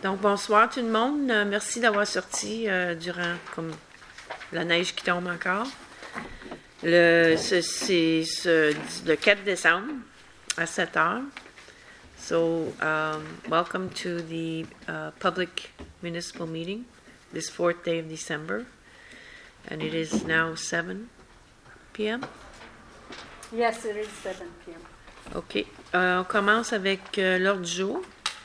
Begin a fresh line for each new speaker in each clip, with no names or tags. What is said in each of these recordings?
Donc, bonsoir tout le monde. Merci d'avoir sorti durant comme la neige qui tombe encore. C'est le 4 décembre à 7 heures. So, welcome to the public municipal meeting this 4th day of December. And it is now 7 p.m.
Yes, it is 7 p.m.
OK. On commence avec l'ordre du jour.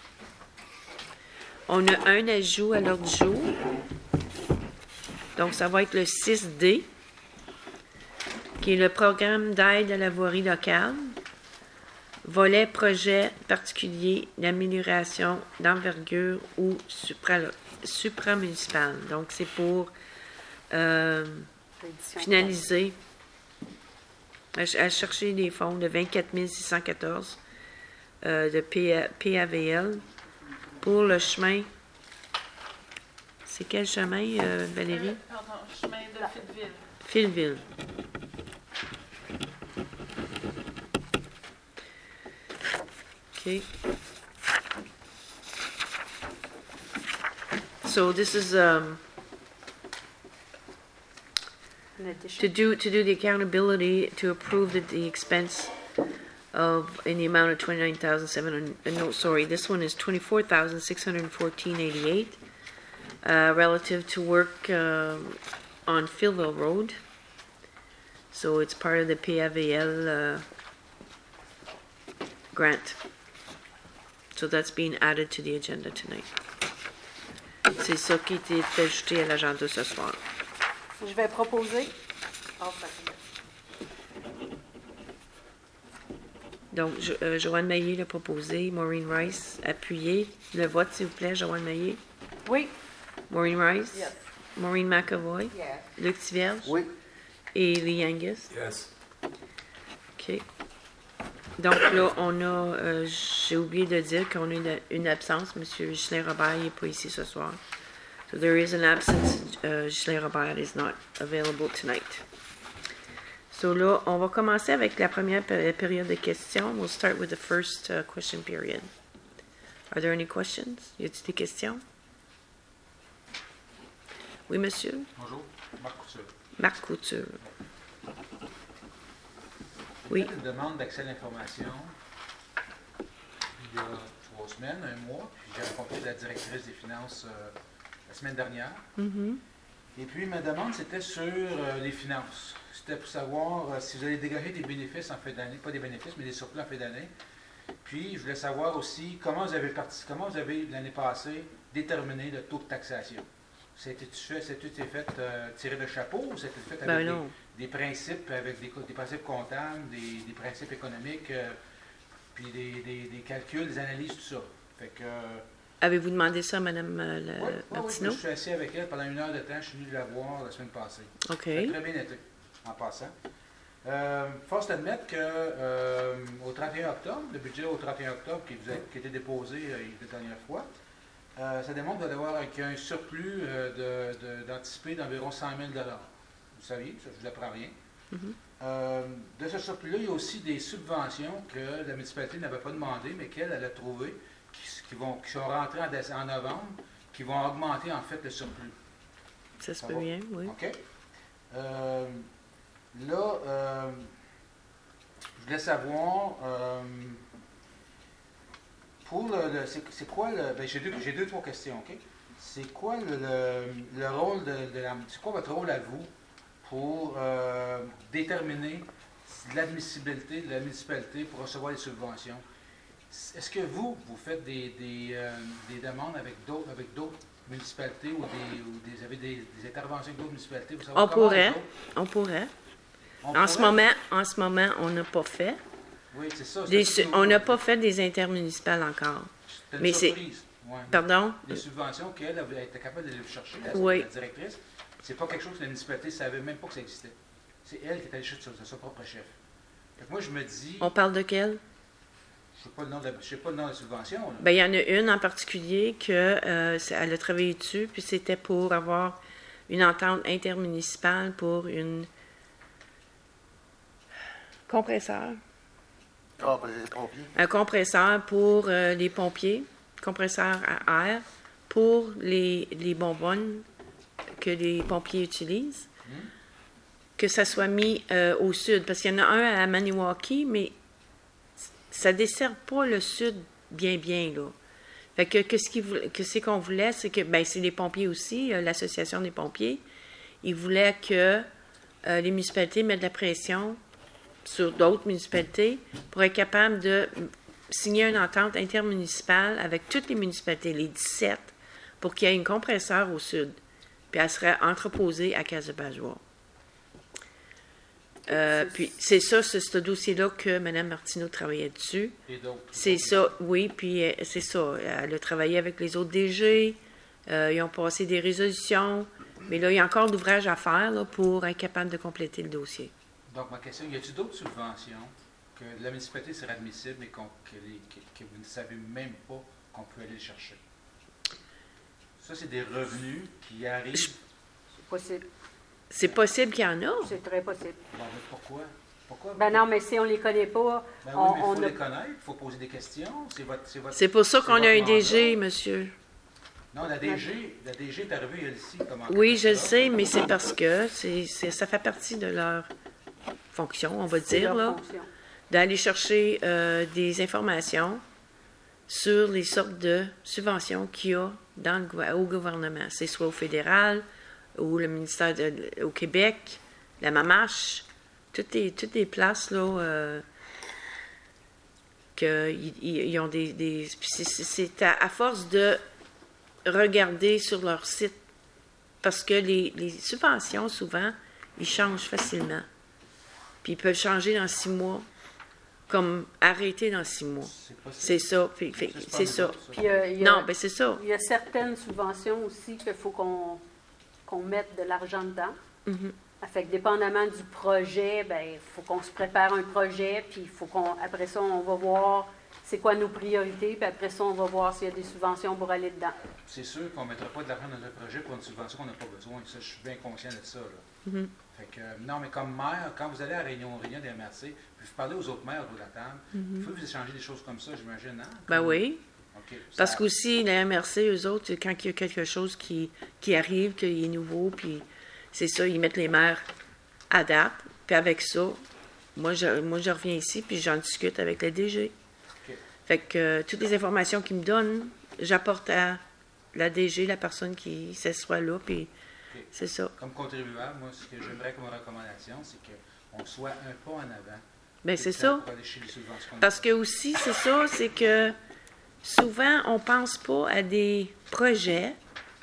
On a un ajout à l'ordre du jour. Donc, ça va être le 6D, qui est le programme d'aide à la voirie locale, volet projet particulier d'amélioration d'envergure ou supramunicipal. Donc, c'est pour finaliser, à chercher des fonds de 24 614 de PAVL pour le chemin. C'est quel chemin, Valérie?
Pardon, chemin de Fillville.
Fillville. Okay. So this is to do the accountability to approve the expense of in the amount of 29,700. No, sorry, this one is 24,614.88 relative to work on Fillville Road. So it's part of the PAVL grant. So that's being added to the agenda tonight. C'est ça qui est ajouté à l'agenda ce soir.
Je vais proposer.
Donc, Joanne Maillé l'a proposé, Maureen Rice appuyé. Le vote, s'il vous plaît, Joanne Maillé.
Oui.
Maureen Rice.
Yes.
Maureen McAvoy.
Yes.
Luc Tivierge.
Oui.
Et Lee Angus.
Yes.
OK. Donc là, on a, j'ai oublié de dire qu'on a une absence. M. Ghislain Robert n'est pas ici ce soir. So there is an absence. Ghislain Robert is not available tonight. So là, on va commencer avec la première période de questions. We'll start with the first question period. Are there any questions? Y a-t-il des questions? Oui, monsieur?
Bonjour, Marc Couture.
Marc Couture. Oui.
J'ai fait une demande d'accès à l'information il y a 3 semaines, 1 mois, puis j'ai rencontré la directrice des finances la semaine dernière.
Mm-hmm.
Et puis ma demande, c'était sur les finances. C'était pour savoir si vous allez dégager des bénéfices en fin d'année, pas des bénéfices, mais des surplus en fin d'année. Puis je voulais savoir aussi comment vous avez l'année passée déterminé le taux de taxation. C'était fait tiré de chapeau ou c'était fait avec des principes, avec des principes comptables, des principes économiques, puis des calculs, des analyses, tout ça. Fait que,
avez-vous demandé ça à Mme Martineau?
Oui, je suis assis avec elle pendant 1 heure de temps. Je suis venu la voir la semaine passée.
OK.
Ça a très bien été, en passant. Force d'admettre qu'au 31 octobre, le budget au 31 octobre qui a été déposé la dernière fois, ça démontre d'avoir un surplus d'anticipé d'environ 100 000 $. Vous saviez, ça, je ne vous apprends rien.
Mm-hmm.
De ce surplus-là, il y a aussi des subventions que la municipalité n'avait pas demandées, mais qu'elle a trouvées, qui sont rentrées en novembre, qui vont augmenter en fait le surplus.
Ça se peut bien, oui.
OK. Je voulais savoir... c'est quoi le. Ben, j'ai 2-3 questions, OK? C'est quoi le rôle c'est quoi votre rôle à vous pour déterminer l'admissibilité de la municipalité pour recevoir les subventions? Est-ce que vous faites des demandes avec d'autres municipalités ou vous avez des interventions avec d'autres municipalités?
On pourrait. En ce moment, on n'a pas fait.
Oui, c'est ça.
On n'a pas fait des intermunicipales encore.
C'est une
mais
surprise. Ouais.
Pardon?
Les subventions qu'elle était capable de les chercher, la directrice, c'est pas quelque chose que la municipalité ne savait même pas que ça existait. C'est elle qui est allée chercher de son propre chef. Fait que moi, je me dis...
On parle de quelle?
Je ne sais pas le nom de la subvention. Là.
Ben, il y en a une en particulier qu'elle a travaillé dessus, puis c'était pour avoir une entente intermunicipale pour une compresseur.
Ah, pour les pompiers.
Un compresseur pour les pompiers, compresseur à air pour les bonbonnes que les pompiers utilisent, que ça soit mis au sud. Parce qu'il y en a un à Maniwaki, mais ça ne dessert pas le sud bien, là. Fait que c'est qu'on voulait, c'est que, ben c'est les pompiers aussi, l'association des pompiers, ils voulaient que les municipalités mettent de la pression sur d'autres municipalités pour être capables de signer une entente intermunicipale avec toutes les municipalités, les 17, pour qu'il y ait une compresseur au sud. Puis elle serait entreposée à Casabajois. Puis c'est ça, c'est ce dossier-là que Mme Martineau travaillait dessus.
Et d'autres.
C'est ça, oui, puis c'est ça. Elle a travaillé avec les autres DG. Ils ont passé des résolutions. Mais là, il y a encore d'ouvrages à faire là, pour être capable de compléter le dossier.
Donc, ma question, y a-t-il d'autres subventions que la municipalité serait admissible et que vous ne savez même pas qu'on peut aller chercher? Ça, c'est des revenus qui arrivent.
C'est possible.
C'est possible qu'il y en a.
C'est très possible.
Bon, mais pourquoi?
Ben non, mais si on les connaît pas,
Ben oui, mais il faut
a...
les connaître, il faut poser des questions.
C'est pour ça
c'est
qu'on a un
votre
DG,
mandat.
monsieur.
Non, la DG est arrivée ici.
Oui, je le sais, mais c'est parce que ça fait partie de leur fonction, on va
c'est
dire,
leur
là,
fonction.
d'aller chercher des informations sur les sortes de subventions qu'il y a au gouvernement. C'est soit au fédéral, ou le ministère au Québec, la MAMACH, toutes les places, là, qu'ils ont des c'est à force de regarder sur leur site, parce que les subventions, souvent, ils changent facilement. Puis ils peuvent changer dans 6 mois, comme arrêter dans 6 mois. C'est ça. C'est ça.
Puis, il y a-
Non, ben c'est ça.
Il y a certaines subventions aussi qu'il faut qu'on mette de l'argent dedans.
Mhm.
Fait que dépendamment du projet, ben il faut qu'on se prépare un projet, puis il faut après ça, on va voir c'est quoi nos priorités, puis après ça, on va voir s'il y a des subventions pour aller dedans.
C'est sûr qu'on ne mettra pas de l'argent dans un projet pour une subvention qu'on n'a pas besoin. Ça, je suis bien conscient de ça. Là.
Mhm.
Fait que, non, mais comme maire, quand vous allez à réunion des MRC, puis vous parlez aux autres maires autour de la table, il faut que vous échangez des choses comme ça, j'imagine, hein?
Ben oui.
OK.
Parce
Ça-
qu'aussi, la MRC, eux autres, quand il y a quelque chose qui arrive, qui est nouveau, puis c'est ça, ils mettent les maires à date. Puis avec ça, moi, je reviens ici, puis j'en discute avec le DG.
OK.
Fait que toutes les informations qu'ils me donnent, j'apporte à la DG, la personne qui s'assoit là, puis
OK.
c'est ça.
Comme contribuable, moi, ce que j'aimerais comme recommandation, c'est qu'on soit un pas en avant.
Ben c'est ça.
Pour aller chez les subventions.
Parce que aussi, c'est ça, c'est que souvent, on pense pas à des projets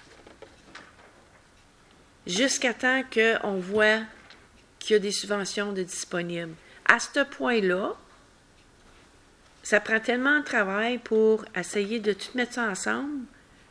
jusqu'à temps qu'on voit qu'il y a des subventions de disponibles. À ce point-là, ça prend tellement de travail pour essayer de tout mettre ça ensemble.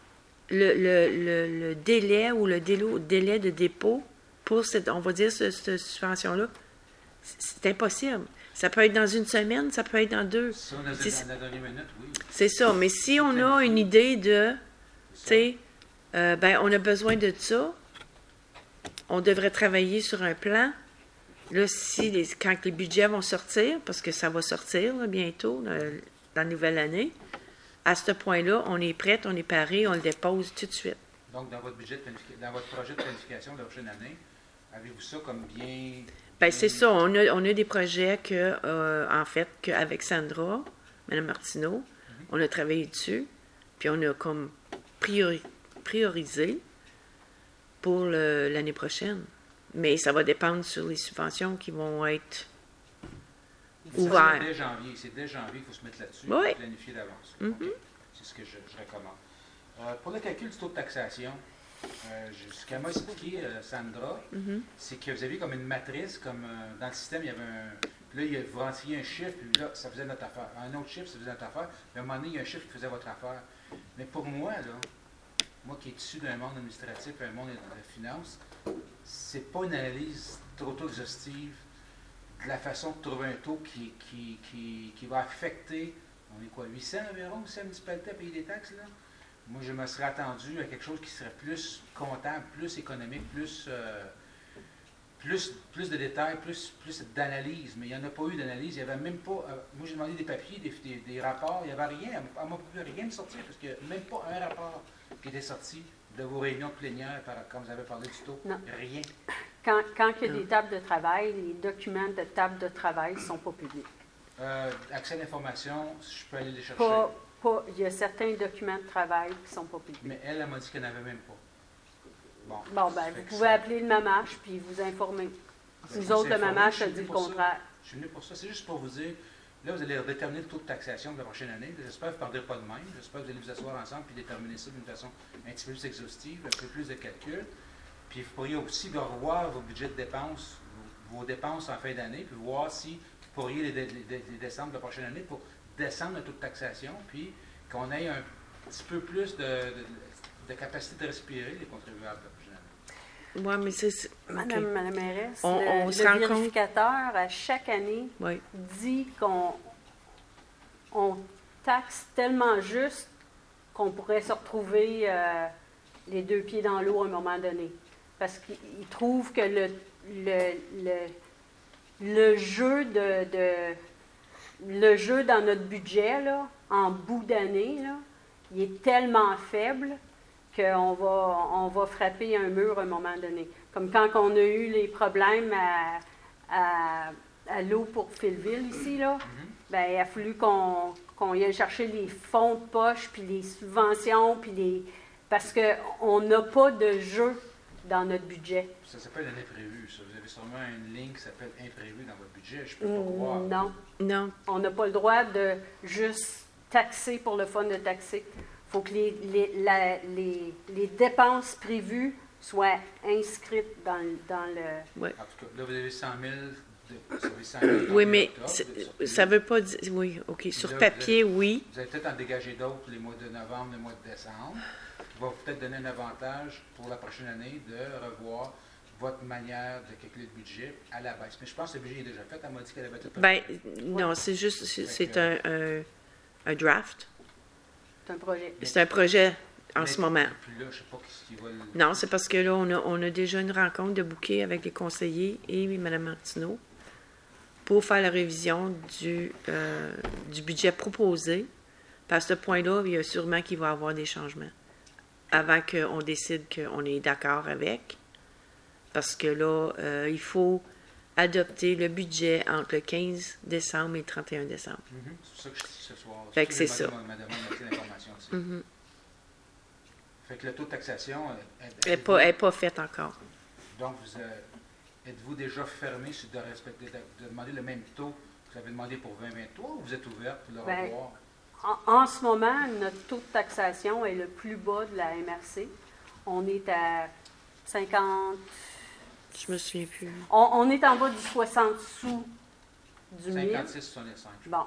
Le délai ou le délai de dépôt pour on va dire, cette subvention-là, c'est impossible. Ça peut être dans une semaine, ça peut être dans 2.
Si on a dans la dernière minute, oui.
C'est ça. Mais si on a une idée de, tu sais, ben, on a besoin de ça, on devrait travailler sur un plan. Là, quand les budgets vont sortir, parce que ça va sortir là, bientôt, dans la nouvelle année, à ce point-là, on est prêt, on est paré, on le dépose tout de suite.
Donc, dans votre projet de planification de la prochaine année, avez-vous ça comme bien...
Ben, c'est ça. On a des projets en fait, qu'avec Sandra, Mme Martineau, on a travaillé dessus, puis on a comme priorisé pour l'année prochaine. Mais ça va dépendre sur les subventions qui vont être ouvertes.
C'est dès janvier qu'il faut se mettre là-dessus
Oui.
et planifier d'avance.
Mhm.
OK. C'est ce que je recommande. Pour le calcul du taux de taxation, ce qu'elle m'a expliqué, Sandra,
Mhm.
c'est que vous avez comme une matrice, comme dans le système, il y avait un... Puis là, vous rentriez un chiffre, puis là, ça faisait notre affaire. Un autre chiffre, ça faisait notre affaire. Puis à un moment donné, il y a un chiffre qui faisait votre affaire. Mais pour moi, là, moi qui est issu d'un monde administratif et un monde de la finance, c'est pas une analyse trop exhaustive de la façon de trouver un taux qui va affecter, on est quoi, 800 environ, si la municipalité a payé des taxes, là? Moi, je me serais attendu à quelque chose qui serait plus comptable, plus économique, plus de détails, plus d'analyse. Mais il n'y en a pas eu d'analyse. Il n'y avait même pas... moi, j'ai demandé des papiers, des rapports. Il n'y avait rien. Elle ne m'a pu rien me sortir parce qu'il n'y a même pas un rapport qui était sorti de vos réunions plénières, comme vous avez parlé du taux?
Non.
Rien.
Quand il y a des tables de travail, les documents de table de travail ne sont pas publics.
Accès à l'information, je peux aller les chercher.
Il y a certains documents de travail qui ne sont pas publics.
Mais elle m'a dit qu'elle n'avait même pas.
Bon, ben, vous pouvez appeler le MAMACH puis vous informer. Nous autres, le MAMACH a dit le contraire.
Je suis venu pour ça. C'est juste pour vous dire, là, vous allez déterminer le taux de taxation de la prochaine année. J'espère que vous ne parlerez pas de même. J'espère que vous allez vous asseoir ensemble et déterminer ça d'une façon un petit peu plus exhaustive, un peu plus de calcul. Puis vous pourriez aussi revoir vos budgets de dépenses, vos dépenses en fin d'année, puis voir si vous pourriez les descendre la prochaine année pour descendre le taux de taxation, puis qu'on ait un petit peu plus de capacité de respirer, les contribuables la prochaine année.
Oui, mais c'est...
Madame la mairesse,
On se rend
le
compte-
vérificateur, à chaque année,
Oui.
dit qu'on taxe tellement juste qu'on pourrait se retrouver les deux pieds dans l'eau à un moment donné. Parce qu'il trouve que le jeu le jeu dans notre budget, là, en bout d'année, là, il est tellement faible qu'on va frapper un mur à un moment donné. Comme quand on a eu les problèmes à l'eau pour Philville ici, là, ben, il a fallu qu'on y aille chercher les fonds de poche, puis les subventions, parce qu'on n'a pas de jeu dans notre budget.
Ça s'appelle l'année prévue, ça. Vous avez sûrement une ligne qui s'appelle imprévu dans votre budget. Je ne peux pas croire.
Non.
Non.
On n'a pas le droit de juste taxer pour le fun de taxer. Il faut que les dépenses prévues soient inscrites dans le...
Ouais.
En tout cas, là, vous avez 100 000. Vous avez 100 000
Oui, mais
octobre,
ça ne veut pas dire... Oui, OK. Sur
Là,
papier, oui.
Vous allez peut-être en dégager d'autres les mois de novembre, le mois de décembre, qui va peut-être donner un avantage pour la prochaine année de revoir votre manière de calculer le budget à la baisse. Mais je pense que le budget est déjà fait. Elle m'a dit qu'elle avait tout
Ben,
préparé.
non, c'est juste... C'est
Fait
un draft.
C'est un projet.
C'est un projet en
Mais
ce moment.
Puis là, je ne sais pas ce qui va le...
Non, c'est parce que là, on a déjà une rencontre de bouquet avec les conseillers et Mme Martineau pour faire la révision du budget proposé. Puis à ce point-là, il y a sûrement qu'il va y avoir des changements avant qu'on décide qu'on est d'accord avec. Parce que là, il faut adopter le budget entre le 15 décembre et le 31 décembre.
C'est pour ça que je dis ce soir.
Fait que c'est
ça.
ça.
Ma demande d'information aussi.
Mhm.
Fait que le taux de taxation...
Elle n'est pas faite encore.
Donc, êtes-vous déjà fermé sur de demander le même taux que vous avez demandé pour 2023 ou vous êtes ouvert pour le
Ben,
revoir?
En ce moment, notre taux de taxation est le plus bas de la MRC. On est à 50...
Je me souviens plus.
On est en bas du 60 sous du 1000.
56,65.
Bon.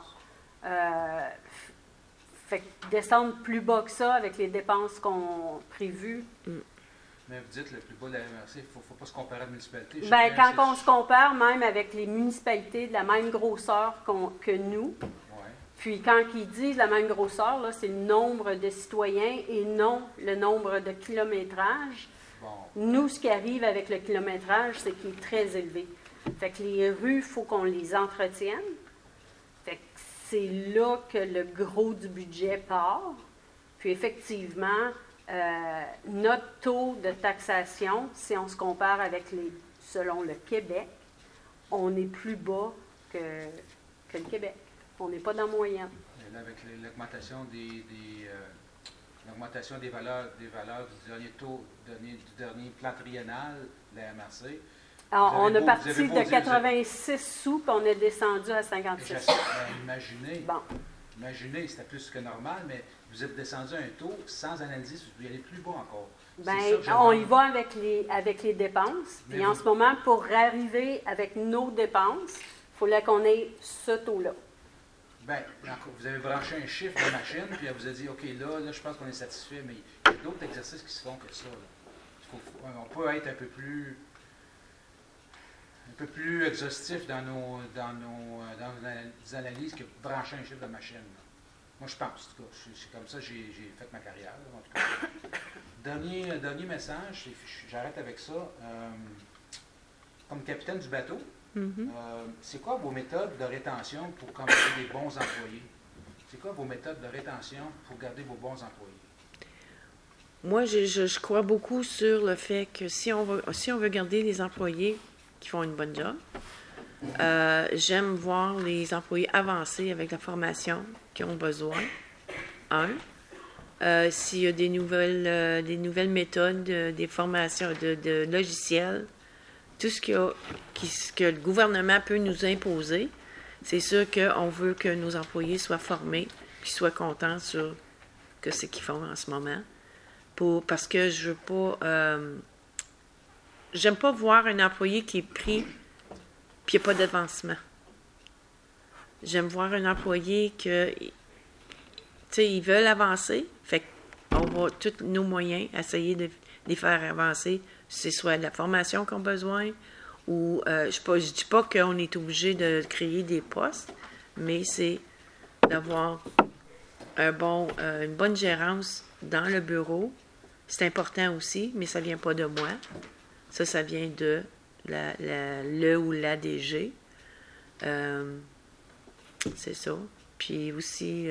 Fait que descendre plus bas que ça avec les dépenses qu'on prévues.
Mais vous dites le plus bas de la MRC, il ne faut pas se comparer à la municipalité.
Ben,
Chacun,
quand on se compare même avec les municipalités de la même grosseur que nous,
Ouais.
puis quand ils disent la même grosseur, là, c'est le nombre de citoyens et non le nombre de kilométrage.
Bon.
Nous, ce qui arrive avec le kilométrage, c'est qu'il est très élevé. Fait que les rues, il faut qu'on les entretienne. Fait que c'est là que le gros du budget part. Puis effectivement, notre taux de taxation, si on se compare avec selon le Québec, on est plus bas que le Québec. On n'est pas dans la moyenne.
Et là, avec l'augmentation l'augmentation des valeurs du dernier taux, du dernier plan triennal de la MRC.
Alors,
Vous avez
on a
beau-
parti
vous avez beau
de
dire,
86 sous, puis on est descendu à
Et
56.
imaginez,
Bon.
c'était plus que normal, mais vous êtes descendu à un tau sans analyser, vous pouvez aller plus bas encore. C'est
Bien,
ça que je
on y
demande.
va avec les dépenses.
Mais
Puis en
vous-
ce moment, pour arriver avec nos dépenses, il fallait qu'on ait ce taux-là.
Bien, vous avez branché un chiffre de machine, puis elle vous a dit, OK, là je pense qu'on est satisfait, mais il y a d'autres exercices qui se font que ça. Là. On peut être un peu plus exhaustif dans nos analyses que brancher un chiffre de machine. Là. Moi, je pense, en tout cas, c'est comme ça que j'ai fait ma carrière. Là, en tout cas. Dernier message, j'arrête avec ça. Comme capitaine du bateau, c'est quoi vos méthodes de rétention pour garder des bons employés? C'est quoi vos méthodes de rétention pour garder vos bons employés?
moi, je crois beaucoup sur le fait que si on veut garder les employés qui font une bonne job, j'aime voir les employés avancer avec la formation qu'ils ont besoin. S'il y a des nouvelles méthodes, des formations de logiciels, tout ce que le gouvernement peut nous imposer, c'est sûr qu'on veut que nos employés soient formés et soient contents sur ce qu'ils font en ce moment. Parce que je veux pas... j'aime pas voir un employé qui est pris puis il n'y a pas d'avancement. J'aime voir un employé que... Tu sais, ils veulent avancer, fait qu'on va tous nos moyens essayer de les faire avancer. C'est soit de la formation qu'on a besoin ou... je dis pas qu'on est obligé de créer des postes, mais c'est d'avoir une bonne gérance dans le bureau. C'est important aussi, mais ça vient pas de moi. Ça vient de le ou la DG. C'est ça. Puis aussi,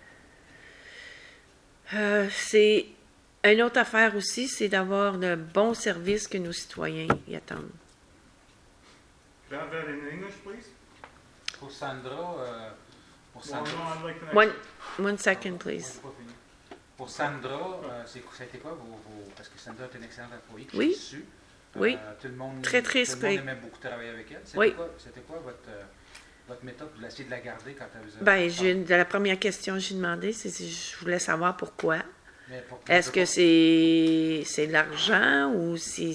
c'est une autre affaire aussi, c'est d'avoir le bon service que nos citoyens y attendent.
That in English, please?
Pour Sandra,
Well, no, I'd like the next
One second, please.
Pas fini. Pour Sandra, ça a été quoi parce que Sandra est une excellente employée qui
Oui.
est dessus.
Oui.
Tout le monde,
Très
tout le
triste.
monde aimait beaucoup travailler avec elle.
Oui.
C'était quoi votre méthode pour essayer de la garder quand elle vous a...
Ben, la première question que j'ai demandé, c'est si je voulais savoir pourquoi.
Mais pour-
Est-ce que c'est l'argent ou si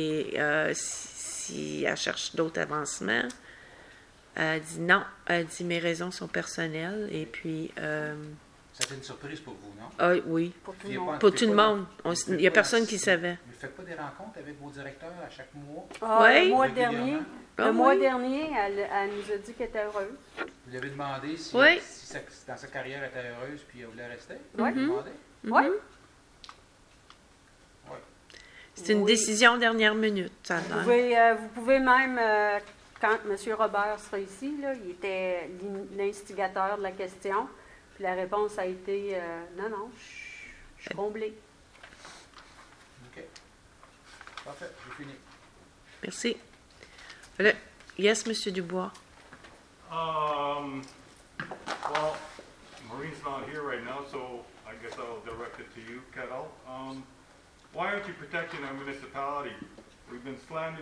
elle cherche d'autres avancements? Elle dit non. Elle dit mes raisons sont personnelles et puis
C'était une surprise pour vous, non?
oui.
Pour tout
Il y
le
a
monde.
pas-
Pour tout le
pas-
monde.
vous
Il
faites
n'y a
pas-
personne qui savait.
Vous ne faites pas des rencontres avec vos directeurs à chaque mois?
Oui.
Le mois
Régulièrement?
dernier,
Ah
le mois
oui.
dernier, elle nous a dit qu'elle était heureuse.
Vous lui avez demandé si,
Oui.
dans sa carrière elle était heureuse puis elle voulait rester?
Oui.
Vous lui demandez?
Oui.
Oui.
C'est une
Oui.
décision dernière minute, ça a l'air.
Vous pouvez même, quand M. Robert sera ici, là, il était l'instigateur de la question, puis la réponse a été non, je suis comblée.
OK. Parfait, j'ai fini.
Merci. Yes, M. Dubois.
Well, Maureen's not here right now, so I guess I'll direct it to you, Kettle. Why aren't you protecting our municipality? We've been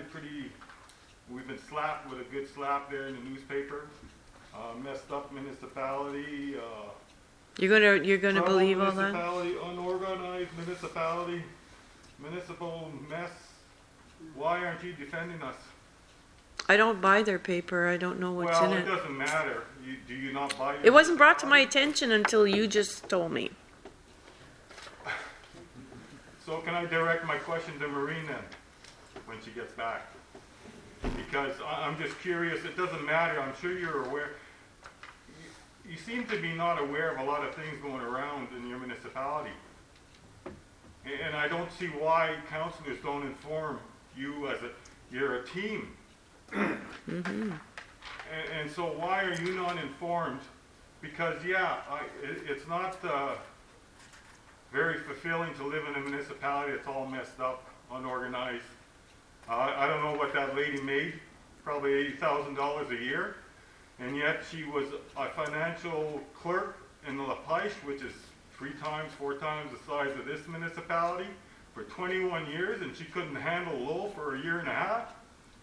slapped with a good slap there in the newspaper. Messed up municipality,
You're gonna
trouble
believe all that?
municipality, unorganized municipality, municipal mess. Why aren't you defending us?
I don't buy their paper. I don't know what's
Well,
in
it
it.
doesn't matter. Do you not buy
It wasn't brought to my
municipality?
attention until you just told me.
So can I direct my question to Maureen then, when she gets back? Because I'm just curious, it doesn't matter, I'm sure you're aware. You seem to be not aware of a lot of things going around in your municipality. And I don't see why councilors don't inform you you're a team. And so why are you not informed? Because it's not very fulfilling to live in a municipality that's all messed up, unorganized. I don't know what that lady made, probably $80,000 a year, and yet she was a financial clerk in La Peiche, which is 4 times the size of this municipality, for 21 years, and she couldn't handle Lowell for a year and a half.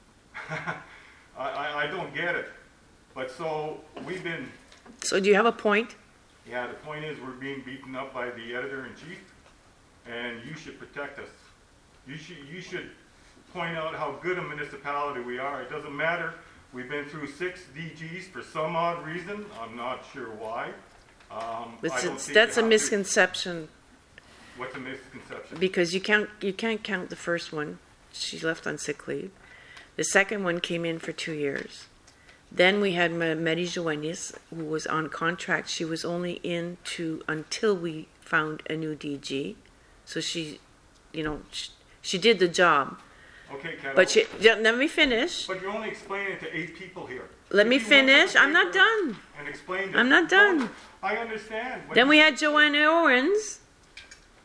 I don't get it. But so we've been,
So do you have a point?
yeah, the point is we're being beaten up by the editor-in-chief, and you should protect us. You should point out how good a municipality we are. It doesn't matter. We've been through 6 DGs for some odd reason. I'm not sure why. I don't think
That's
you
a
have to-
misconception
What's a misconception?
because you can't count the first one. She left on sick leave. The second one came in for 2 years. Then we had Marie Joannis, who was on contract. She was only in until we found a new DG. So she did the job.
Okay, Kat.
But let me finish.
But you're only explaining it to 8 people here.
Let me
If you went to
finish.
the
I'm not
paper
done.
And explained it.
I'm not done.
I understand. but
Then
you-
we had Joanna Owens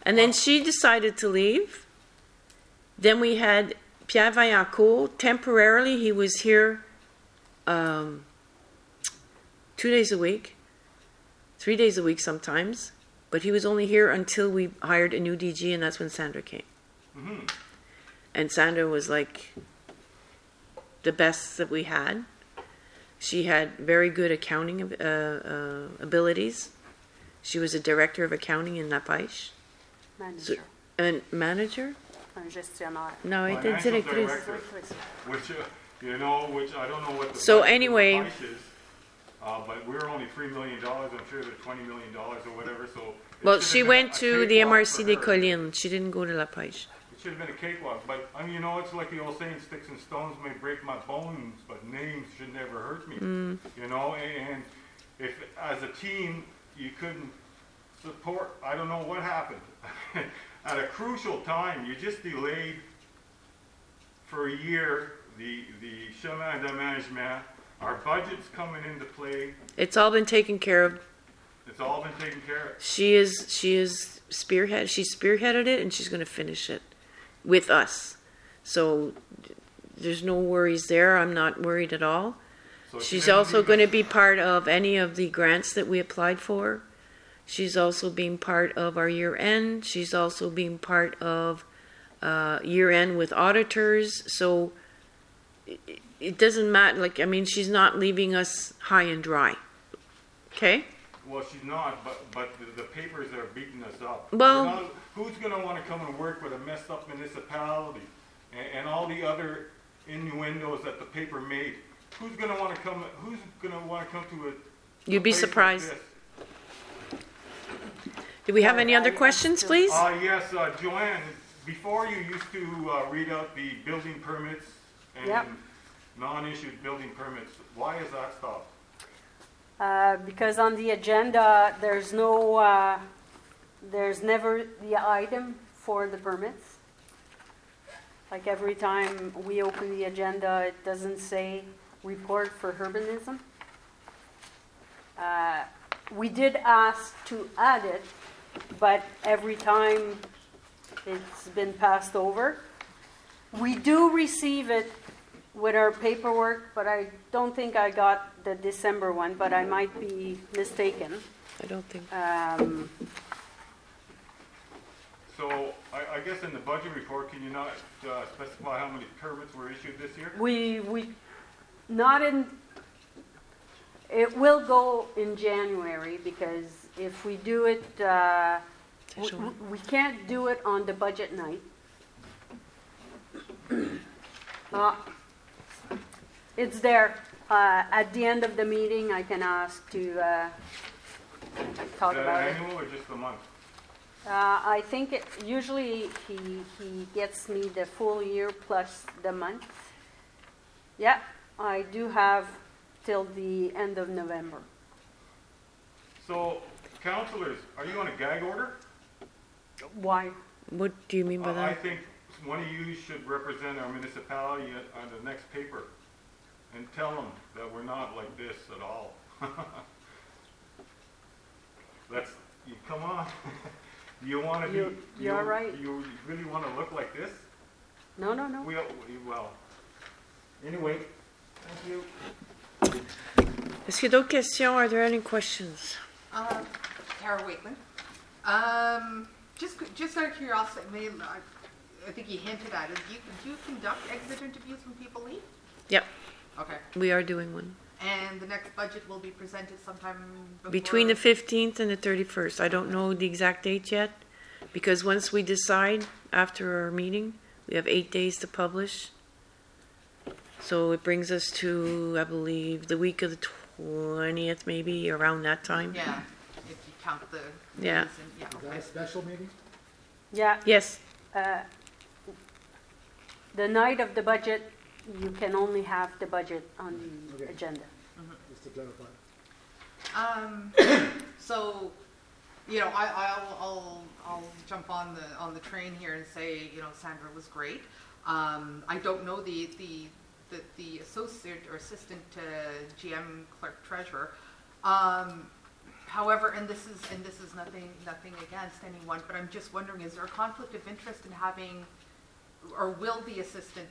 And then she decided to leave. Then we had Pierre Vaillancourt. Temporarily, he was here 2 days a week, 3 days a week sometimes. But he was only here until we hired a new DG, and that's when Sandra came.
Mhm.
And Sandra was like the best that we had. She had very good accounting abilities. She was a director of accounting in La Pêche.
Manager,
Un manager?
un gestionnaire.
No, elle était
Financial
directrice.
director, which, which I don't know what the
So
budget for
anyway-
Peiche is, but we're only $3 million. I'm sure they're $20 million or whatever. So it
Well,
should
she
have been
went
a
to the
cakewalk
MRC
for
des
her.
Collines. She didn't go to La Pêche.
It should have been a cakewalk. But I mean, it's like the old saying: "Sticks and stones may break my bones, but names should never hurt me." And if as a team you couldn't support, I don't know what happened. At a crucial time, you just delayed for a year the chemin de management. Our budget's coming into play.
It's all been taken care of.
It's all been taken care of.
She spearheaded it, and she's going to finish it with us. So there's no worries there. I'm not worried at all.
So
She's
then
also
we-
going to be part of any of the grants that we applied for. She's also being part of our year end. She's also being part of year end with auditors. So it doesn't matter. Like, I mean, she's not leaving us high and dry. Okay?
Well, she's not, but the papers are beating us up.
Well-
We're not- who's going to want to come and work with a messed up municipality and all the other innuendos that the paper made? Who's going to want to come? Who's going to want to come to a?
You'd be
place like
surprised.
this?
Do we have any other questions, please?
Yes, Joanne. Before you used to read out the building permits and
Yep.
non-issued building permits. Why is that stopped?
Because on the agenda, there's never the item for the permits. Like every time we open the agenda, it doesn't say report for urbanism. We did ask to add it, but every time it's been passed over. We do receive it with our paperwork, but I don't think I got the December one, but I might be mistaken.
I don't think.
So I guess in the budget report, can you not specify how many permits were issued this year?
We not in, it will go in January, because if we do it, we can't do it on the budget night. It's there. At the end of the meeting, I can ask to talk
Is that
about it.
annual or just a month?
I think usually he gets me the full year plus the month. Yeah, I do have till the end of November.
So, councillors, are you on a gag order?
Why?
What do you mean by
I
that?
think one of you should represent our municipality on the next paper and tell them that we're not like this at all. Come on. You want to be?
You're right.
You really want to look like this?
No.
Well. Anyway, thank you.
Est-ce qu'il y a d'autres questions? Are there any questions?
Tara Wakeman. Just out of curiosity, I think you hinted at it. Do you conduct exit interviews when people leave?
Yep,
Okay.
we are doing one.
And the next budget will be presented sometime before...
Between the 15th and the 31st. I don't know the exact date yet, because once we decide after our meeting, we have 8 days to publish. So it brings us to, I believe, the week of the 20th, maybe, around that time.
Yeah, if you count the...
Yeah.
days and- yeah,
Is that
okay.
a special meeting?
Yeah.
Yes,
The night of the budget, you can only have the budget on the
Okay.
agenda.
Just to clarify.
So, I'll jump on the train here and say, Sandra was great. I don't know the associate or assistant GM clerk treasurer. However, and this is nothing against anyone, but I'm just wondering, is there a conflict of interest in having, or will the assistant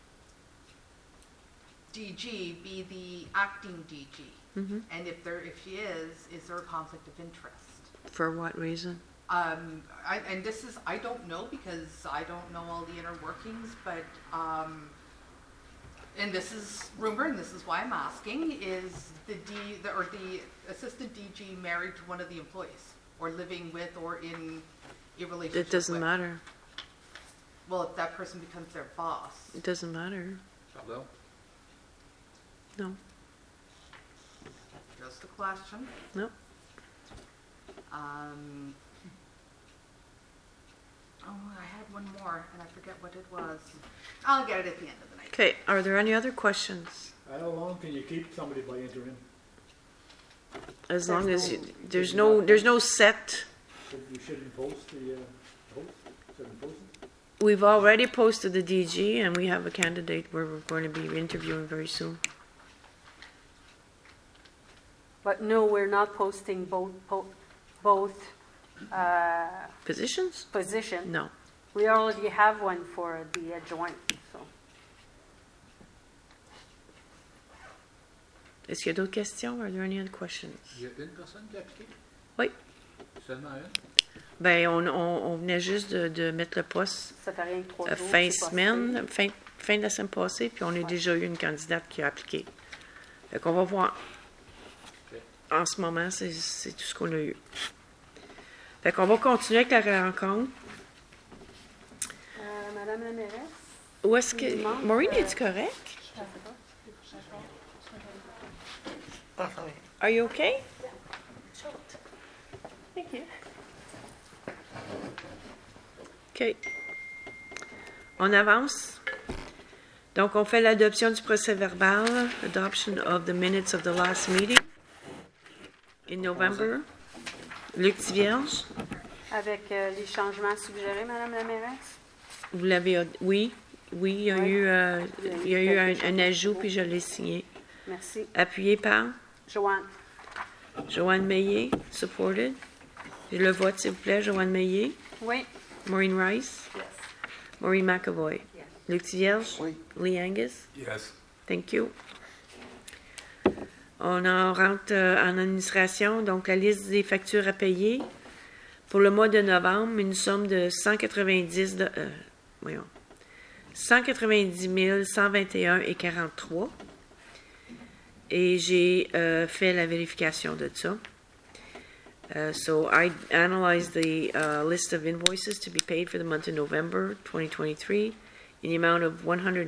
DG be the acting DG?
Mm-hmm.
And if she is there a conflict of interest?
For what reason?
I don't know because I don't know all the inner workings, but, and this is rumor, and this is why I'm asking, is the assistant DG married to one of the employees, or living with, or in a relationship
It doesn't
with?
matter.
Well, if that person becomes their boss.
It doesn't matter.
Pardon?
No.
Just a question.
No.
I had one more, and I forget what it was. I'll get it at the end of the night.
Okay, are there any other questions?
How long can you keep somebody by interim?
As long as there's no set.
You shouldn't post the post? Shouldn't post it?
We've already posted the DG, and we have a candidate where we're going to be interviewing very soon.
But no, we're not posting both
Positions?
positions.
No.
We already have one for the adjoint, so.
Est-ce qu'il y a d'autres questions? Are there any other questions?
Il y a une personne qui a appliqué?
Oui.
Seulement une?
Ben, on venait juste de mettre le poste
Ça fait rien que 3 jours.
fin
c'est
semaine,
posté.
fin de la semaine passée, puis on a déjà eu une candidate qui a appliqué. Fait qu'on va voir.
Ok.
En ce moment, c'est tout ce qu'on a eu. Fait qu'on va continuer avec la rencontre.
Madame la mairesse?
Où est-ce
Il
que...
manque,
Maureen, es-tu correct?
Je sais pas.
Are you okay? Thank you. OK. On avance. Donc, on fait l'adoption du procès-verbal. Adoption of the minutes of the last meeting in November. Luc Tivierge,
Avec les changements suggérés, Madame la mairesse?
vous l'avez... Oui, il y a
Oui.
eu un ajout, puis je l'ai signé.
Merci.
Appuyé par
Joanne?
Joanne Meillet, supported. Et le vote, s'il vous plaît, Joanne Meillet.
Oui.
Maureen Rice.
Yes.
Maureen McAvoy.
Yes.
Luc Tivierge.
Oui.
Lee Angus.
Yes.
Thank you. On en rentre en administration. Donc, la liste des factures à payer. Pour le mois de novembre, une somme de 190 121,43. Et j'ai fait la vérification de ça. So I analyzed the list of invoices to be paid for the month of November 2023 in the amount of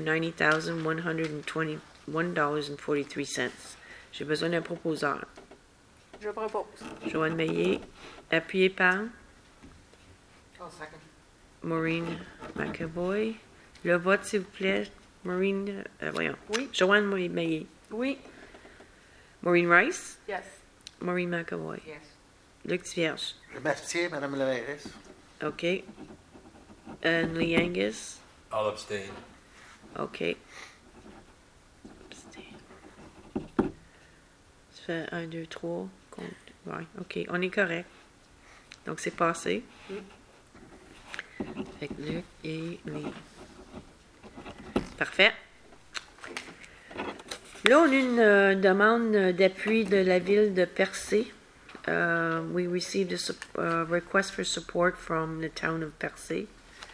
$190,121.43. J'ai besoin d'un proposeur.
Je propose.
Joanne Meillet, appuyé par
Second.
Maureen McAvoy. Le vote, s'il vous plaît. Maureen,
Oui.
Joanne Meillet.
Oui.
Maureen Rice.
Yes.
Maureen McAvoy.
Yes.
Luc Tivierge.
Je m'abstiens, Madame la mairesse.
OK. And Lee Angus.
I'll abstain.
OK. Ça fait 1, 2, 3. Ouais, OK. On est correct. Donc, c'est passé. Fait que Luc et Lee. Parfait. Là, on a une demande d'appui de la ville de Percé. We received a request for support from the town of Percé.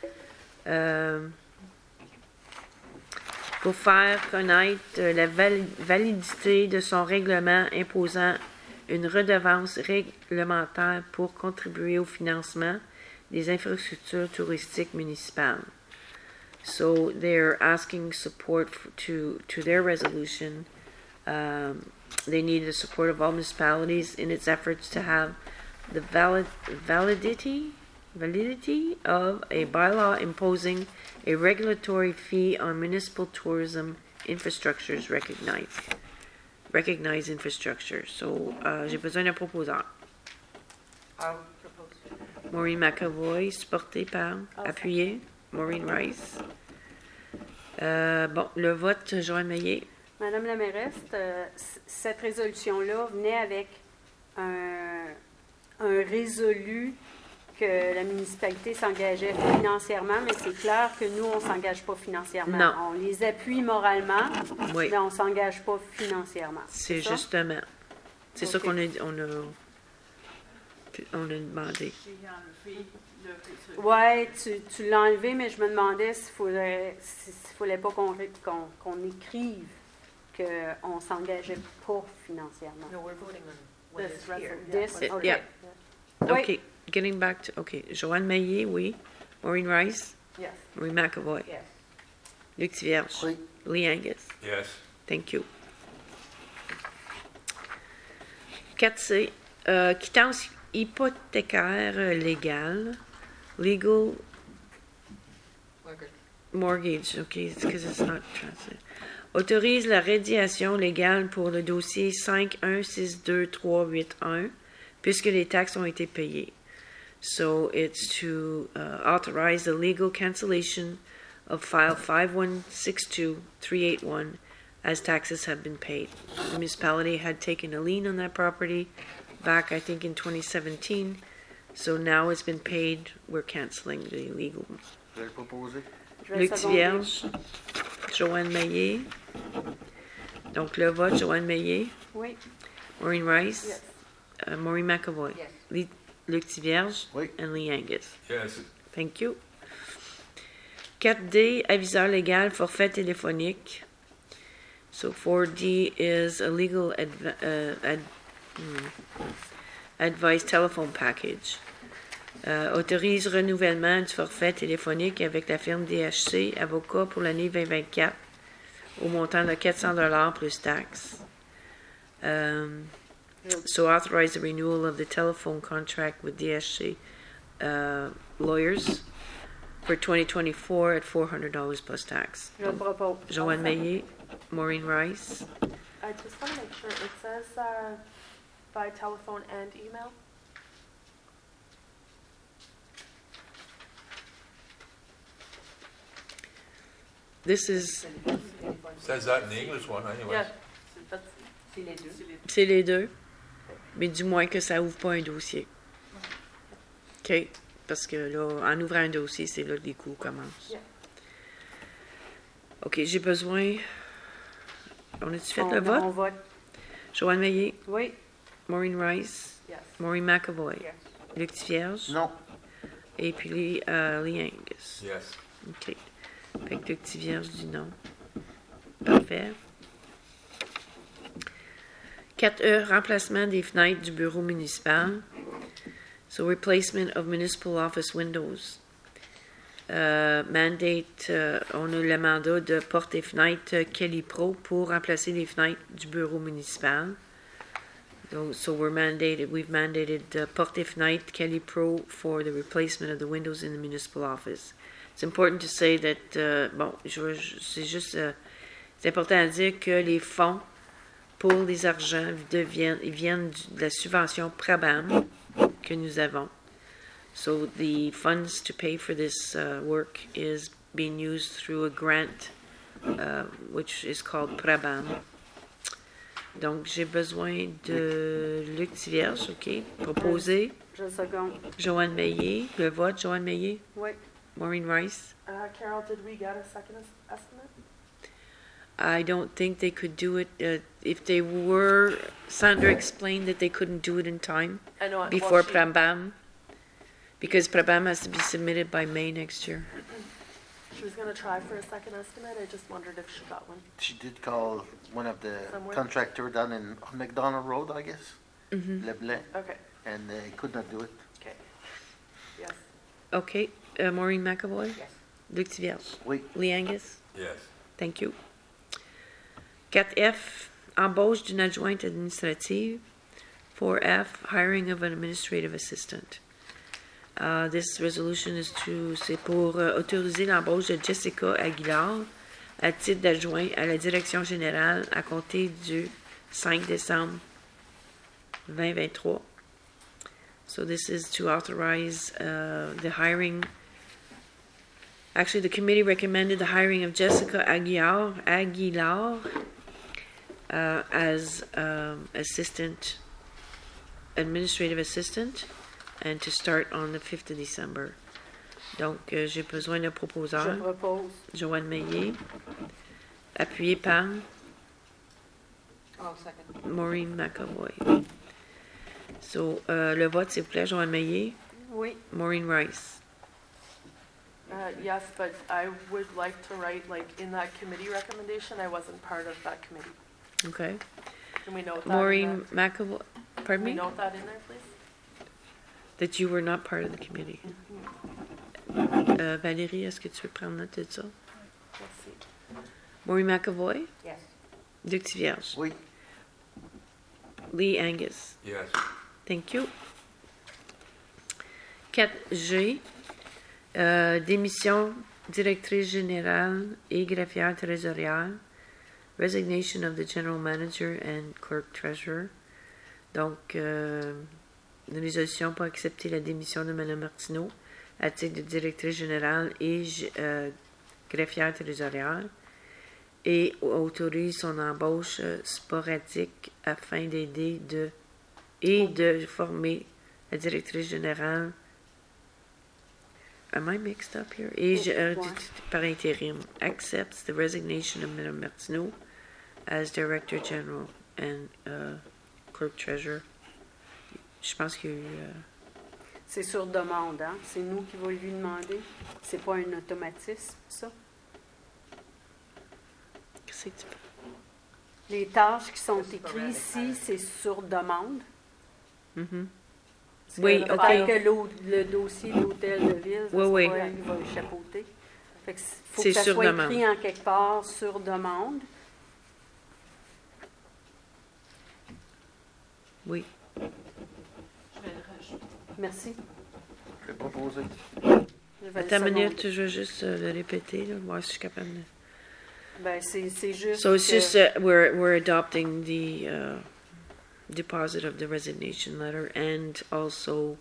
Pour faire connaître la validité de son règlement imposant une redevance réglementaire pour contribuer au financement des infrastructures touristiques municipales. So they're asking support to their resolution. They need the support of all municipalities in its efforts to have the validity of a bylaw imposing a regulatory fee on municipal tourism infrastructures recognized infrastructure. So, j'ai besoin d'un proposeur. Maureen McAvoy, supporté par, appuyé, Maureen Rice. Bon, le vote, Joanne Meillet.
Madame la mairesse, cette résolution-là venait avec un résolu que la municipalité s'engageait financièrement, mais c'est clair que nous, on ne s'engage pas financièrement.
Non.
On les appuie moralement,
Oui,
mais on ne s'engage pas financièrement.
c'est
ça?
justement. C'est ça
Ok.
qu'on on a demandé.
J'ai enlevé le résolu.
Oui, tu l'as enlevé, mais je me demandais s'il ne fallait pas qu'on écrive qu'on ne s'engageait pas financièrement.
No, we're voting on what
This
is here.
this,
Yeah.
okay.
Yeah.
Oui.
OK, getting back to... OK, Joanne Maillet, oui. Maureen Rice,
Yes,
Maureen McAvoy,
yes.
Luc Tivierge,
Oui.
Lee Angus.
Yes.
Thank you. 4C, quittance hypothécaire légale, legal mortgage, okay, it's because it's not translated. Autorise la radiation légale pour le dossier 5162-381, puisque les taxes ont été payées. So it's to authorize the legal cancellation of file 5162-381 as taxes have been paid. The municipality had taken a lien on that property back, I think, in 2017. So now it's been paid. We're canceling the legal.
Je vais le proposer.
Je vais
Luc
seconder.
Tivierge, Joanne Maillet. Donc le vote, Joanne Maillet,
Oui.
Maureen Rice,
Yes.
Maureen McAvoy,
Yes.
Luc Tivierge,
Oui.
and Lee Angus.
Yes.
Thank you. 4D, aviseur légal, forfait téléphonique. So 4D is a legal advice telephone package. Autorise renouvellement du forfait téléphonique avec la firme DHC, avocat pour l'année 2024, au montant de $400 plus taxes. So authorize the renewal of the telephone contract with DHC lawyers for 2024 at $400 plus tax.
Je le propose.
Joanne Maillet, Maureen Rice.
I just want to make sure it says by telephone and email.
This is,
Says that in the English one anyway.
Yeah, that's
C'est les deux.
c'est les deux, mais du moins que ça ouvre pas un dossier. OK? Parce que là, en ouvrant un dossier, c'est là que les coûts commencent.
Yeah.
OK, j'ai besoin... On a-tu fait le
On
vote?
vote.
Joanne Maillet,
Oui.
Maureen Rice,
yes.
Maureen McAvoy,
Yes.
Luc Tivierge,
Non.
et puis Lee Angus.
Yes.
OK. Fait que Luc Tivierge dit non. Parfait. 4E, remplacement des fenêtres du bureau municipal. So, replacement of municipal office windows. Mandate, on a le mandat de porte et fenêtres Kelly Pro pour remplacer les fenêtres du bureau municipal. So we've mandated porte et fenêtres Kelly Pro for the replacement of the windows in the municipal office. It's important to say that, c'est important à dire que les fonds pour les argents viennent de la subvention Prabam que nous avons. So the funds to pay for this work is being used through a grant, which is called Prabam. Donc, j'ai besoin de Luc Tivierge, OK, proposé.
Je seconde.
Joanne Maillet, le vote, Joanne Maillet,
Oui.
Maureen Rice.
Carol, did we get a second estimate?
I don't think they could do it. If they were, Sandra explained that they couldn't do it in time
I know.
before Prabam, because Prabam has to be submitted by May next year.
She was going to try for a second estimate. I just wondered if she got one.
She did call one of the
Somewhere?
contractor down on McDonald Road, I guess,
Mhm.
Leblanc,
Okay.
and they could not do it.
Okay. Yes.
OK, Maureen McAvoy,
Yes.
Luc Tivierge,
Oui.
Lee Angus.
Yes.
Thank you. 4F, embauche d'une adjointe administrative. 4F, hiring of an administrative assistant. This resolution c'est pour autoriser l'embauche de Jessica Aguilar à titre d'adjoint à la direction générale à compter du 5 décembre 2023. So this is to authorize the hiring. Actually, the committee recommended the hiring of Jessica Aguilar as assistant administrative assistant and to start on the 5th of December. Donc, j'ai besoin d'un
Je
proposeur.
propose.
Joanne Meillet, appuyé par
Oh, second.
Maureen McAvoy. So, le vote, s'il vous plaît, Joanne Meillet,
Oui.
Maureen Rice.
Yes, but I would like to write, like, in that committee recommendation, I wasn't part of that committee.
Okay.
Can we note that?
Maureen McAvoy,
Can
pardon
we
me?
note that in there, please?
That you were not part of the committee. Valérie, est-ce que tu veux prendre note de ça?
Let's see.
Maureen McAvoy,
Yes.
Luc Tivierge,
Oui.
Lee Angus.
Yes.
Thank you. 4G, démission directrice générale et greffière trésorière, resignation of the general manager and clerk treasurer. Donc, une résolution pour accepter la démission de Mme Martineau à titre de directrice générale et greffière trésorière et autorise son embauche sporadique afin d'aider de former la directrice générale. Am I mixed up here? Et par intérim, accepts the resignation of Mme Martineau as Director General and Clerk Treasurer. Je pense qu'il y a eu...
C'est sur demande, hein? C'est nous qui va lui demander. C'est pas un automatisme, ça.
Qu'est-ce que tu fais?
Les tâches qui sont écrites ici, c'est sur demande.
Mhm.
Parce que
Oui,
peut-être
ok.
que le dossier de l'hôtel de ville, ça,
Oui,
c'est
oui.
pas elle qui va le chapeauter. Fait que faut
C'est
que ça
sur
soit
demande.
écrit en quelque part sur demande.
Oui.
Je vais le rajouter.
Merci.
Je vais proposer.
Je vais le
Attends une minute,
seconder.
je vais juste le répéter, là, voir si je suis capable de...
Ben, c'est juste.
So it's
que-
just we're adopting the deposit of the resignation letter and also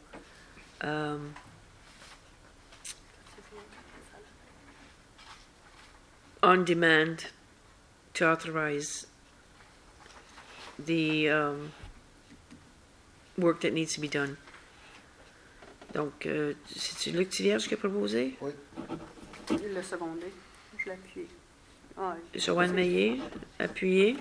on demand to authorize the work that needs to be done. Donc, c'est Luc Tivierge qui a proposé?
Le seconder. Je l'ai appuyé. Ah,
Joanne Meillet, appuyé.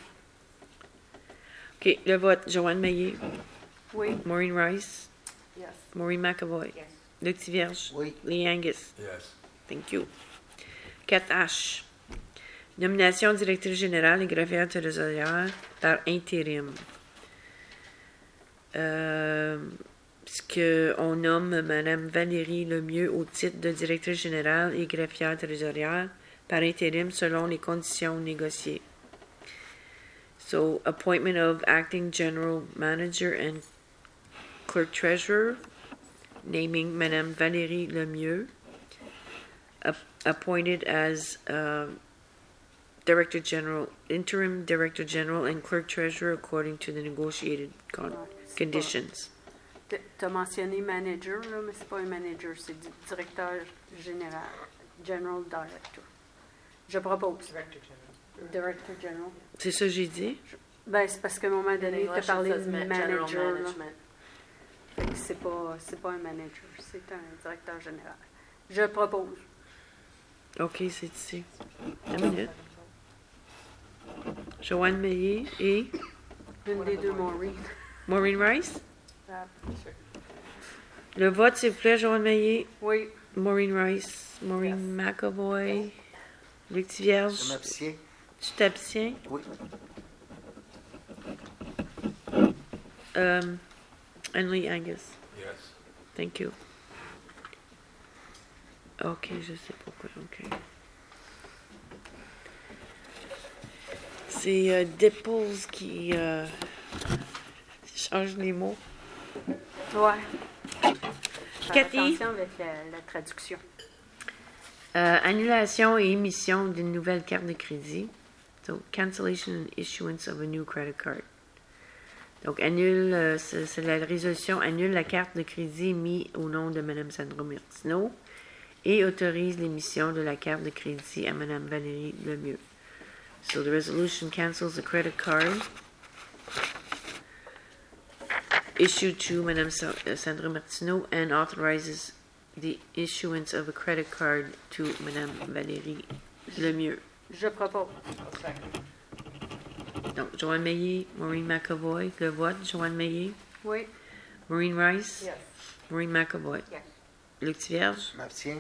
OK, le vote. Joanne Meillet,
oui.
Maureen Rice,
Yes.
Maureen McAvoy,
Yes.
Luc Tivierge,
Oui.
Lee Angus.
Yes.
Thank you. 4H. Nomination directrice générale et greffière trésorière par intérim. On nomme Mme Valérie Lemieux au titre de directrice générale et greffière trésorière par intérim selon les conditions négociées. So, appointment of acting general manager and clerk treasurer, naming Mme Valérie Lemieux, appointed as Director General, Interim Director General and Clerk Treasurer according to the negotiated conditions.
Tu as mentionné manager, là, mais c'est pas un manager, c'est directeur général. General Director. Je propose.
Director General.
Director General.
C'est ça que j'ai dit?
Ben, c'est parce qu'à un moment
In
donné, tu as
English, it
parlé
says
de
general
manager. Là.
management.
Fait que c'est pas un manager, c'est un directeur général. Je propose.
OK, c'est ici. Une minute. Joanne Meillet et
Une des deux, Maureen.
Maureen Rice.
Sure.
Le vote, s'il vous plaît, Joanne Meillet,
Oui.
Maureen Rice, Maureen McAvoy, Luc Tivierge.
Je m'abstiens.
Tu t'abstiens?
Oui.
And Lee Angus.
Yes.
Thank you. OK, je sais pourquoi. OK. C'est Dipples qui change les mots.
Ouais. Faire
Cathy?
attention avec la traduction.
Annulation et émission d'une nouvelle carte de crédit. So, cancellation and issuance of a new credit card. Donc, annule, c'est la résolution annule la carte de crédit mise au nom de Mme Sandra Martineau et autorise l'émission de la carte de crédit à Mme Valérie Lemieux. So, the resolution cancels the credit card issued to Madame Sandra Martineau and authorizes the issuance of a credit card to Madame Valérie Lemieux.
Je propose.
Donc, Joanne Meillet, Maureen McAvoy, le vote, Joanne Meillet,
Oui.
Maureen Rice,
Yes.
Maureen McAvoy.
Yes.
Luc Tivierge
M'abstiens.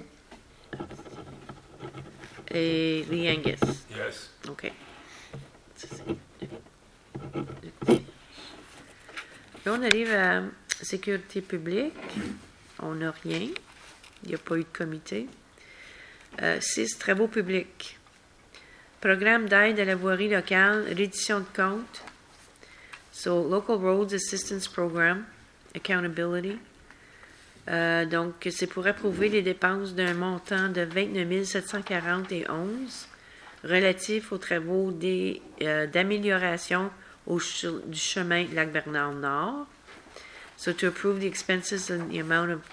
et Lee Angus.
Yes.
OK. Ça, c'est- Là, on arrive à sécurité publique. On n'a rien. Il n'y a pas eu de comité. 6. Travaux publics. Programme d'aide à la voirie locale, reddition de compte. So, Local Roads Assistance Program, Accountability. Donc, c'est pour approuver les dépenses d'un montant de 29 741 relatif aux travaux d'amélioration du chemin Lac-Bernard-Nord. So, to approve the expenses in the amount of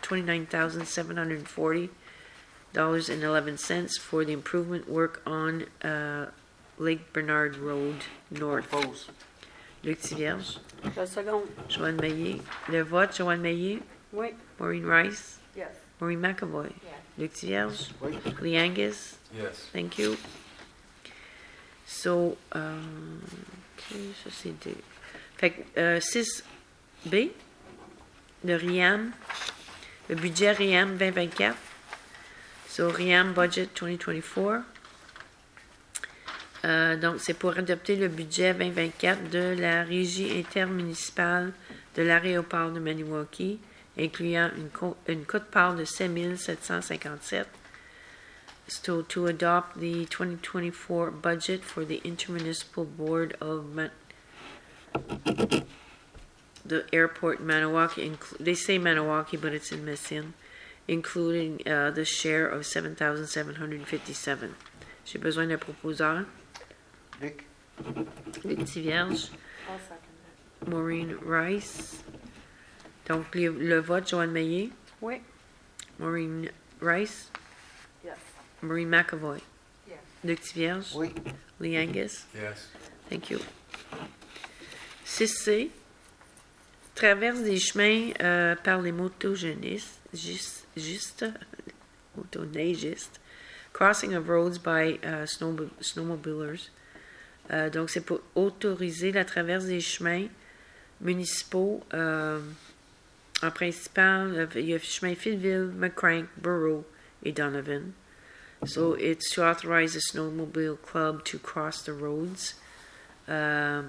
$29,740.11 for the improvement work on Lake Bernard Road North.
Oppose.
Luc Tivierge,
La seconde.
Joanne Meillet. Le vote, Joanne Meillet,
Oui.
Maureen Rice,
Yes.
Maureen McAvoy,
Yes.
Luc Tivierge,
Oui.
Lee Angus.
Yes.
Thank you. So, OK, ça c'est deux. Fait que 6B, le RIAM, le budget RIAM 2024. So, RIAM Budget 2024. Donc, c'est pour adopter le budget 2024 de la Régie intermunicipale de l'aéroport de Maniwaki, incluant une quote-part de 7 757. So, to adopt the 2024 budget for the Intermunicipal Board of the Airport Maniwaki. They say Maniwaki, but it's in Messine, including the share of 7,757. J'ai besoin d'un proposeur.
Luc.
Luc Tivierge,
I'll second it.
Maureen Rice. Donc, le vote, Joanne Meillet,
Oui.
Maureen Rice,
Yes.
Maureen McAvoy,
Yes.
Luc Tivierge,
Oui.
Lee Angus.
Yes.
Thank you. 6C. Traverse des chemins par les motonégistes. Crossing of roads by snowmobilers. Donc, c'est pour autoriser la traverse des chemins municipaux. En principal, il y a le chemin Fieldville, McCrank, Borough et Donovan. So, it's to authorize the snowmobile club to cross the roads. To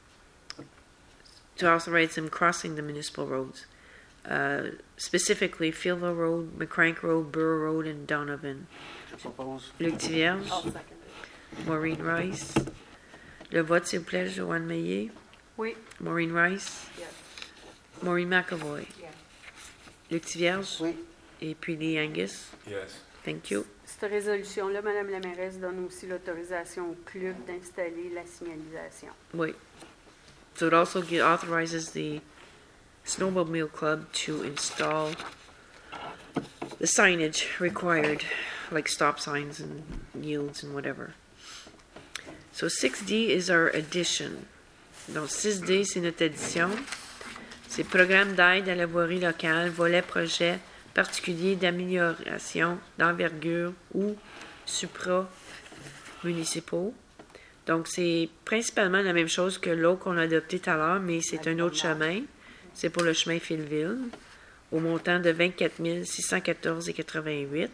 authorize them crossing the municipal roads. Specifically, Fieldville Road, McCrank Road, Borough Road, and Donovan.
Je propose.
Luc Tivierge,
I'll second it.
Maureen Rice. Le vote, s'il vous plaît, Joanne Meillet,
Oui.
Maureen Rice,
Yes.
Maureen McAvoy,
Yes.
Luc Tivierge,
Oui.
et puis Lee Angus.
Yes.
Thank you.
Cette résolution-là, Mme la mairesse donne aussi l'autorisation au club d'installer la signalisation.
Oui. So it also authorizes the snowmobile club to install the signage required, like stop signs and yields and whatever. So 6D is our addition. Donc 6D, c'est notre addition. C'est programme d'aide à la voirie locale, volet projet particulier d'amélioration d'envergure ou supra-municipaux. Donc, c'est principalement la même chose que l'autre qu'on a adopté tout à l'heure, mais c'est un autre chemin. C'est pour le chemin Fieldville, au montant de 24 614,88.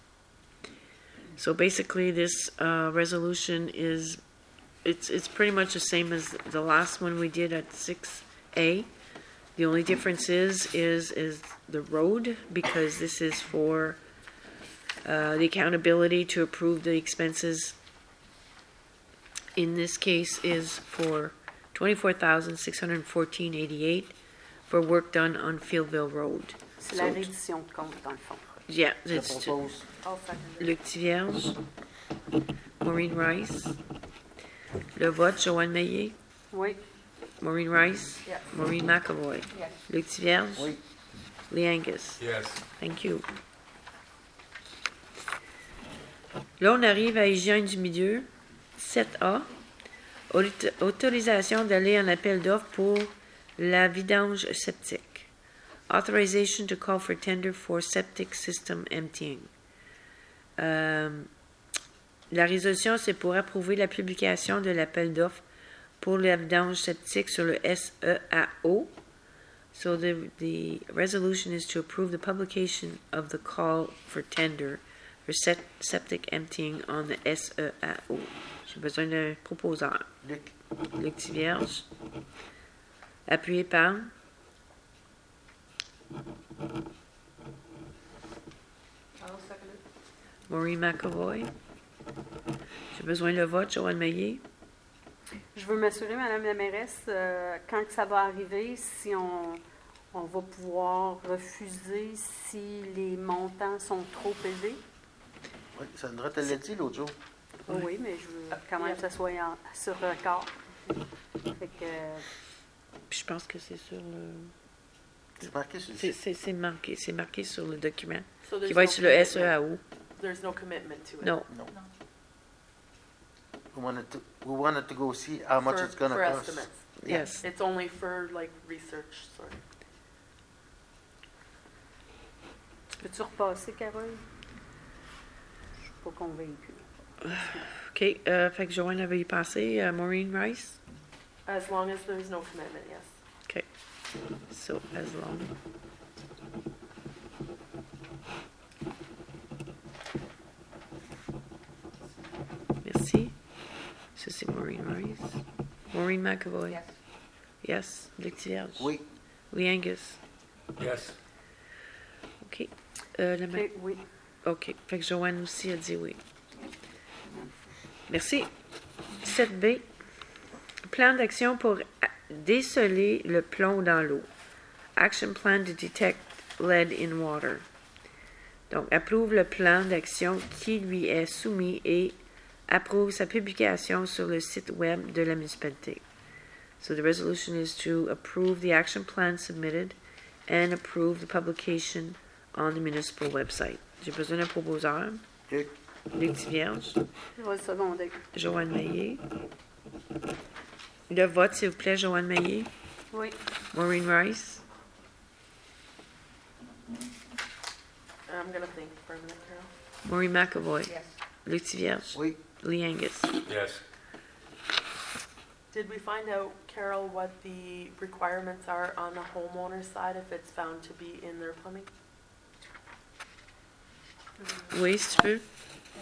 So basically, this resolution is, it's pretty much the same as the last one we did at 6A. The only difference is the road, because this is for the accountability to approve the expenses. In this case, is for $24,614.88 for work done on Fieldville Road.
C'est la reddition de compte, dans le fond.
Yeah,
Je
it's
propose.
I'll second it.
Luc Tivierge, Maureen Rice. Le vote, Joanne Meillet,
Oui.
Maureen Rice,
Yes.
Maureen McAvoy,
Yes.
Luc Tivierge,
Oui.
Lee Angus.
Yes.
Thank you. Là, on arrive à hygiène du milieu. 7A. Autorisation d'aller en appel d'offres pour La vidange septique. Authorization to call for tender for septic system emptying. La résolution, c'est pour approuver la publication de l'appel d'offres pour la vidange septique sur le SEAO. So the resolution is to approve the publication of the call for tender for septic emptying on the SEAO. J'ai besoin d'un proposeur.
Luc.
Luc Tivierge. Appuyé par
I'll second it.
Maureen McAvoy. J'ai besoin de vote. Joanne Meillet.
Je veux m'assurer, Madame la mairesse, quand que ça va arriver, si on va pouvoir refuser si les montants sont trop élevés.
Oui, Sandra te l'a dit l'autre jour.
Oui, mais je veux quand même que ça soit sur record. Fait que,
Puis je pense que c'est sur le.
C'est marqué sur le site.
C'est marqué sur le document.
So
Qui
there's
va
no
être sur le
commitment.
SEAO.
There's no commitment to it.
Non.
No. We wanted to go see how much it's going to
For
cost.
estimates.
Yes.
It's only for like research, sorry.
peux-tu repasser, Carole? Je suis pas convaincue.
OK. Fait que Joanne avait y passé. Maureen Rice.
As long as there's no commitment, yes.
OK. So, as long. Merci. Ça, c'est Maureen Rice. Maureen McAvoy.
Yes.
Yes. Luc Tivierge.
Oui.
Oui, Angus.
Yes.
OK.
Ok, oui.
OK. Fait que Joanne aussi a dit oui. Merci. 7B. Plan d'action pour déceler le plomb dans l'eau. Action plan to detect lead in water. Donc, approuve le plan d'action qui lui est soumis et approuve sa publication sur le site web de la municipalité. So the resolution is to approve the action plan submitted and approve the publication on the municipal website. J'ai besoin d'un proposeur.
Luc.
Luc Tivierge.
Je vais le seconder.
Joanne Meillet. Le vote, s'il vous plaît, Joanne Meillet.
Oui.
Maureen Rice.
I'm gonna think for a minute, Carol.
Maureen McAvoy.
Yes.
Luc Tivierge.
Oui.
Lee Angus.
Yes.
Did we find out, Carol, what the requirements are on the homeowner side if it's found to be in their plumbing?
Oui, si tu peux.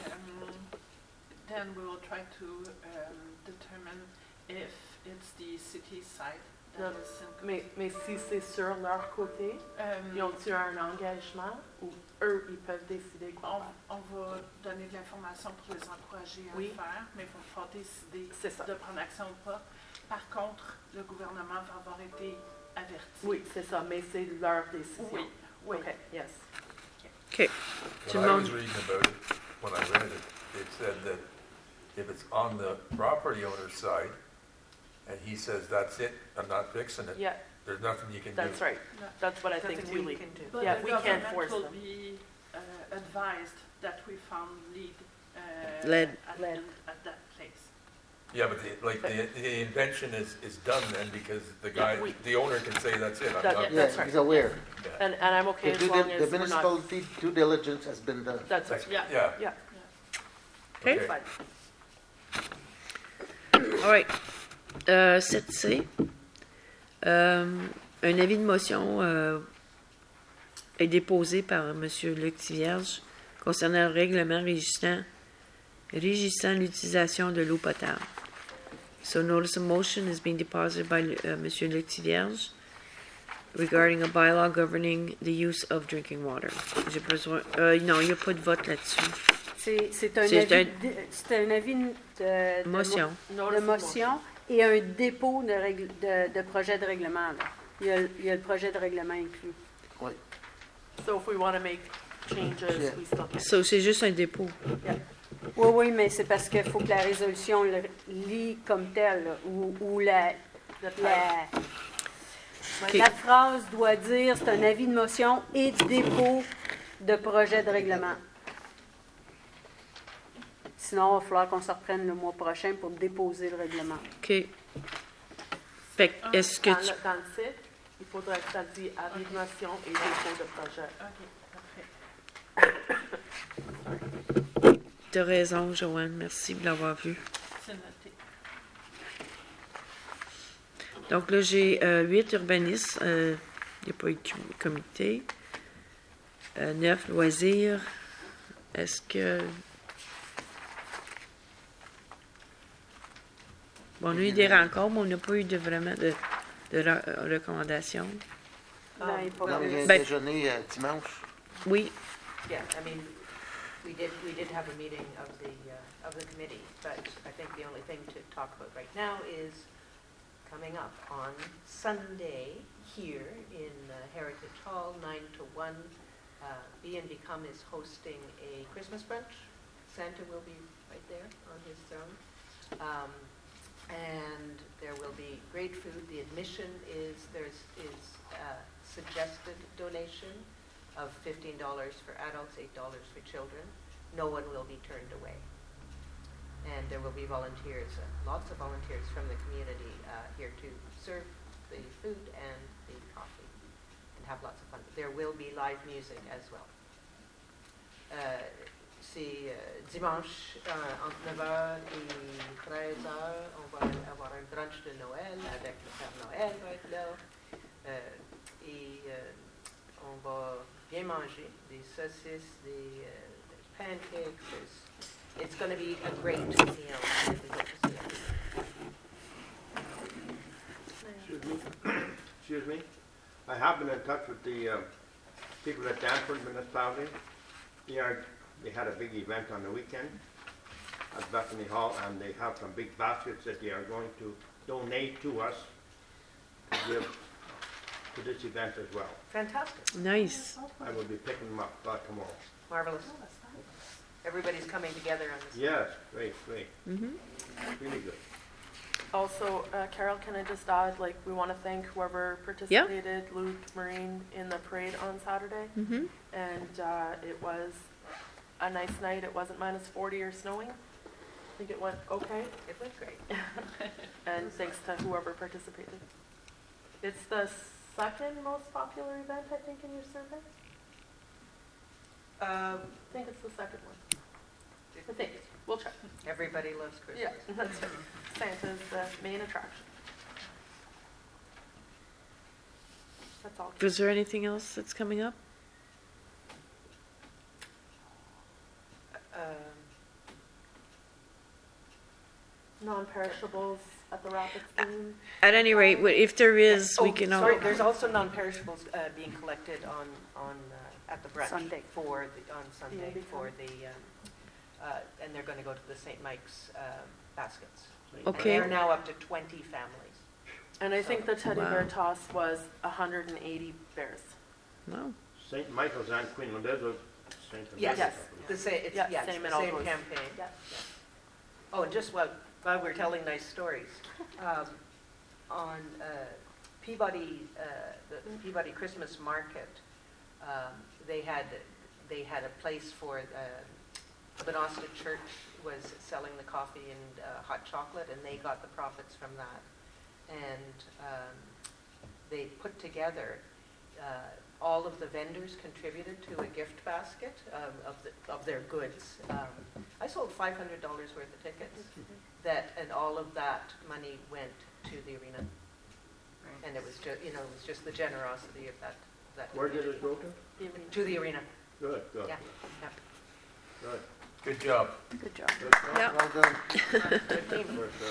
Then we will try to determine if it's the city side
No,
that is in
Mais si c'est sur leur côté, ils ont-tu un engagement ou eux, ils peuvent décider quoi faire?
on va donner de l'information pour les encourager à
Oui.
le faire, mais il va falloir décider
C'est ça.
de prendre action ou pas. Par contre, le gouvernement va avoir été averti.
Oui, c'est ça, mais c'est leur décision.
Oui, oui.
Okay, yes.
OK. Tout
When
le
I
monde.
was reading about it, when I read it, it said that if it's on the property owner's side, and he says, that's it, I'm not fixing it,
Yeah,
there's nothing you can do.
that's right.
No.
That's what I think
Nothing
too,
we
Lee.
can do. But
Yeah,
the
we can't
government
force
will
them.
be advised that we found lead
Lead.
at that place.
Yeah, but the invention is done then because the guy,
We-
the owner can say, that's it, I'm
That-
done.
yeah.
Yeah,
That's right.
he's aware.
And I'm okay as long as
The
we're not.
municipality due diligence has been done.
That's right, yeah.
Yeah.
Yeah,
OK.
fine.
All right. 7C. Un avis de motion est déposé par M. Luc Tivierge concernant le règlement régissant l'utilisation de l'eau potable. So notice of motion is being deposited by M. Luc Tivierge regarding a bylaw governing the use of drinking water. J'ai besoin... non, il n'y a pas de vote là-dessus.
C'est un,
C'est
avis c'est un avis de
Motion.
de motion et un dépôt de projet de règlement. Là. Il y a le projet de règlement inclus.
So if we want to make changes,
Yeah.
we still can.
So, c'est juste un dépôt.
Oui, oui, mais c'est parce qu'il faut que la résolution le lie comme telle, là, ou
OK.
la phrase doit dire c'est un avis de motion et dépôt de projet de règlement. Sinon, il va falloir qu'on se reprenne le mois prochain pour déposer le règlement.
OK. Fait que, est-ce que
dans,
tu...
dans le site, il faudrait que ça dise animation et dépôt de projet.
OK, parfait.
T'as raison, Joanne. Merci de l'avoir vu.
C'est noté.
Donc là, j'ai 8 urbanistes. Il n'y a pas eu de comité. 9 loisirs. Est-ce que... Bon, on a eu des rencontres, mais on n'a pas eu vraiment de recommandations.
Ben, il faut-
Non, mais il y a un
Ben-
déjeuner dimanche.
Oui.
Yeah, I mean, we did have a meeting of the committee, but I think the only thing to talk about right now is coming up on Sunday here in Heritage Hall, 9 to 1. Be and Become is hosting a Christmas brunch. Santa will be right there on his throne. And there will be great food. The admission is suggested donation of $15 for adults, $8 for children. No one will be turned away. And there will be volunteers, lots of volunteers from the community here to serve the food and the coffee and have lots of fun. There will be live music as well. C'est dimanche entre 9h et 13h, on va avoir un brunch de Noël avec le Père Noël va être là. On va bien manger, des saucisses, des pancakes. It's going to be a great meal. And we hope to see it.
Excuse me. I have been in touch with the people at Danford Municipality. They had a big event on the weekend at Bethany Hall, and they have some big baskets that they are going to donate to us to give to this event as well.
Fantastic.
Nice.
I will be picking them up tomorrow.
Marvelous. Everybody's coming together on this.
Yes, great.
Mm-hmm.
Really good.
Also, Carol, can I just add, like, we want to thank whoever participated, Luke, Marine, in the parade on Saturday.
Mm-hmm.
And it was a nice night. It wasn't -40 or snowing. I think it went okay.
It went great.
And thanks to whoever participated. It's the second most popular event, I think, in your survey. I think it's the second one. I think. We'll check.
Everybody loves Christmas.
Yeah, that's right. Santa's the main attraction. That's all.
Was there anything else that's coming up?
Non-perishables at the Rapids theme.
At any rate, if there is, we can...
Sorry, there's also non-perishables being collected on at the brunch
Sunday.
on Sunday for the and they're going to go to the St. Mike's baskets.
Okay.
And they're now up to 20 families.
And I think the teddy
Wow.
bear toss was 180 bears.
No.
St. Michael's and Queen Elizabeth. St.
Yes,
Yes.
the same. It's,
Yeah,
yeah, it's
same
the
in all
same
those.
campaign.
Yeah.
Oh, and just while we're telling nice stories, on Peabody, the Peabody Christmas Market, they had a place for Benosta Church was selling the coffee and hot chocolate, and they got the profits from that, and they put together. All of the vendors contributed to a gift basket of their goods. I sold $500 worth of tickets, and all of that money went to the arena. And it was just the generosity of that.
Where did it go to?
To the arena.
Good.
Yeah.
Good.
Good job.
Good job.
Yeah.
Well done.
Good team.
For sure.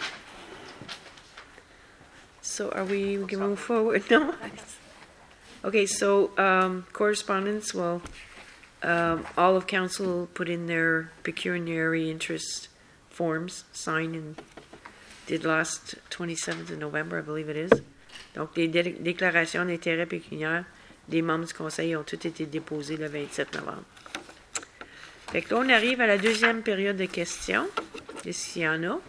So we can move forward? No? Okay, so correspondence, well, all of council put in their pecuniary interest forms, signed and did last 27th of November, I believe it is. Donc, les déclarations d'intérêt pécuniaire des membres du conseil ont toutes été déposées le 27 novembre. Fait que là, on arrive à la deuxième période de questions, s'il y en a.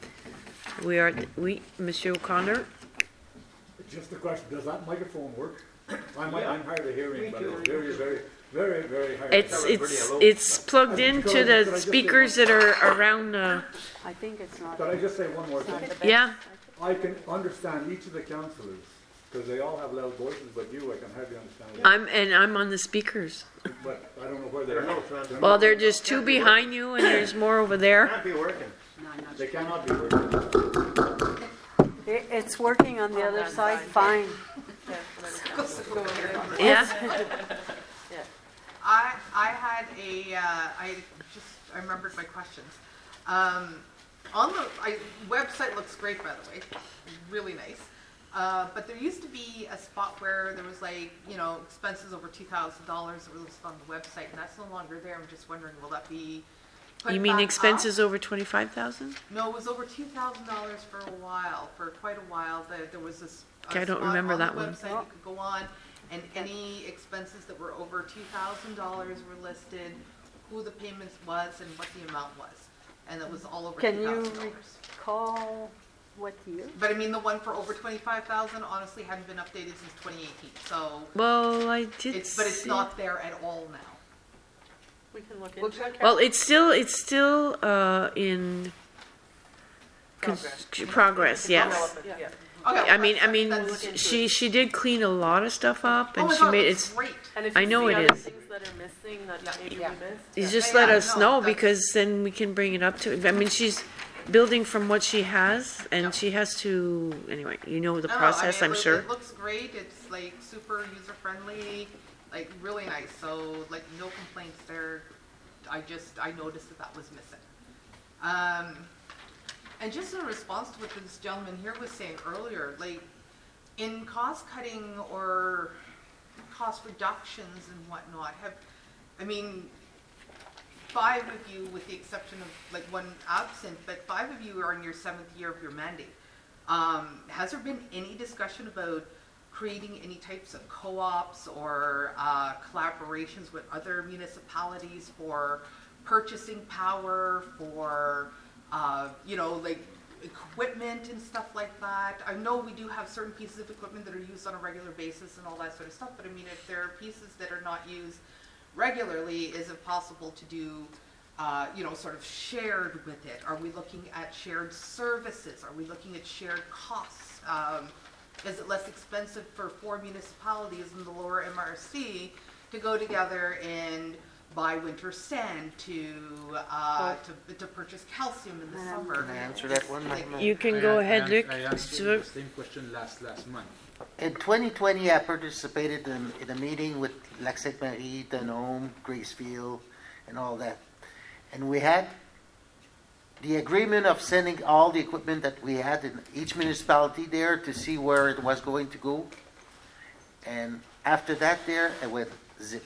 Oui, Monsieur O'Connor.
Just a question, does that microphone work? I'm hard of hearing, but it's very, very hard.
It's plugged into the speakers that are around.
I think it's not.
Could I just say one more thing?
Not the best.
Yeah.
I can understand each of the councillors, because they all have loud voices, but you, I can hardly understand you.
I'm on the speakers.
But I don't know where they
There are no
are.
transcripts.
Well, there are just two behind you, and there's more over there.
Can't be working.
They cannot be working.
It's working on the other side, fine.
Yeah.
I had I remembered my questions. On the website looks great, by the way, really nice. But there used to be a spot where there was expenses over $2,000 that were listed on the website, and that's no longer there. I'm just wondering, will that be put
You mean
back
expenses
up?
over 25,000?
No, it was over $2,000 for a while, for quite a while. There was this.
Okay, I don't remember that one.
Website you could go on, and any expenses that were over $2,000 were listed, who the payments was, and what the amount was, and it was all over
Can you
$2,000.
recall what year?
But I mean, the one for over 25,000 honestly hadn't been updated since 2018. So,
Well, I did.
but it's
see-
not there at all now.
We can look into it.
Well, it's still in progress. Yes.
Yeah.
Okay,
I mean,
that's-
she did clean a lot of stuff up,
Oh
and
my
she
God,
made
it's
it's.
great.
And if
I
you
know
see
it
other
is.
things that are missing that maybe
Yeah.
we missed.
You
yeah.
just
Yeah,
let
yeah,
us
no,
know
that's-
because then we can bring it up to. I mean, she's building from what she has, and
Yeah.
she has to. Anyway, you know the
No,
process.
I mean,
I'm sure.
It looks great. It's like super user friendly, like really nice. So like no complaints there. I noticed that was missing. And just in response to what this gentleman here was saying earlier, like in cost cutting or cost reductions and whatnot, five of you, with the exception of like one absent, but five of you are in your 7th year of your mandate. Has there been any discussion about creating any types of co-ops or collaborations with other municipalities for purchasing power, for like equipment and stuff like that? I know we do have certain pieces of equipment that are used on a regular basis and all that sort of stuff, but I mean, if there are pieces that are not used regularly, is it possible to do, sort of shared with it? Are we looking at shared services? Are we looking at shared costs? Is it less expensive for 4 municipalities in the lower MRC to go together and buy winter sand to purchase calcium in the summer?
Can I answer that one?
You can go ahead, Luc.
I answered the same question last month.
In 2020, I participated in a meeting with Lac Sainte Marie, Denham, Gracefield, and all that. And we had the agreement of sending all the equipment that we had in each municipality there to see where it was going to go. And after that there, it went zip.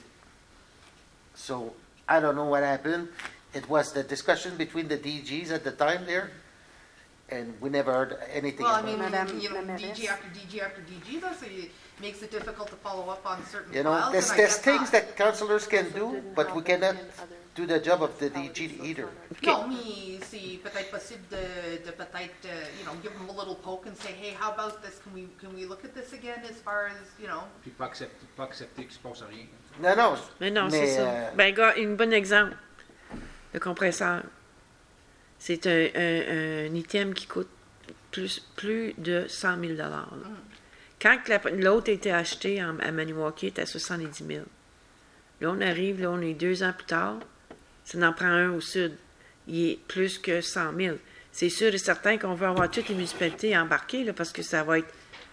So I don't know what happened. It was the discussion between the DGs at the time there, and we never heard anything
Well, I
about
mean,
it.
DG after DG after DG, though, so it makes it difficult to follow up on certain
You know,
files.
there's
and I get
things that councillors can do, but we cannot do the job of the DG either.
Non, mais c'est peut-être possible de peut-être, give them a little poke and say, hey, how about this? Can we look at this again as far as,
Puis pas accepter qu'il se passe rien.
Non,
Mais non, c'est ça. Ben, gars, un bon exemple. Le compresseur. C'est un item qui coûte plus de 100 000 $. Quand l'autre a été acheté à Maniwaki, il était à 70 000. Là, on arrive, là, on est 2 ans plus tard. Ça en prend un au sud. Il est plus que 100 000. C'est sûr et certain qu'on veut avoir toutes les municipalités embarquées, là, parce que ça va être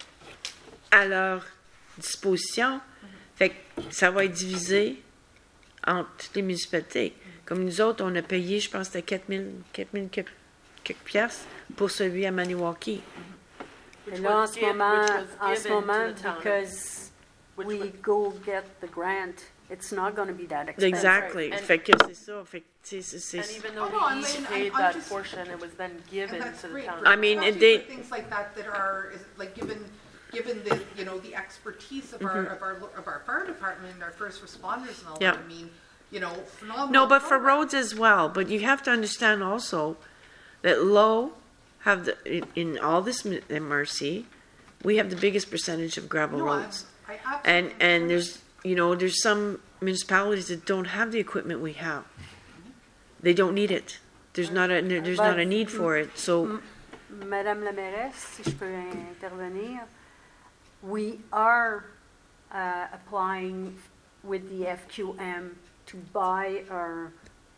à leur disposition. Fait que ça va être divisé entre toutes les municipalités. Comme nous autres, on a payé, je pense que c'était 4 000 quelques piastres pour celui à Maniwaki.
Et là, en ce moment, because we go get the grant, it's not going to be that expensive.
Exactly.
And-
Fait que c'est ça. Fait que c'est
And even though
Oh, no, I
we
mean,
paid
I'm
that
just-
portion, it was then given
and that's
to the
great.
town.
I mean,
Especially
they-
for things like that are like given the the expertise of our fire department and our first responders and all
Yeah.
that. I mean, phenomenal.
No, but for
program.
roads as well. But you have to understand also that Low have in all this MRC, we have the biggest percentage of gravel
No,
roads.
I absolutely
And there's there's some municipalities that don't have the equipment we have. They don't need it. There's not a need for it. So
Madame la mairesse, si je peux intervenir, we are applying with the FQM to buy our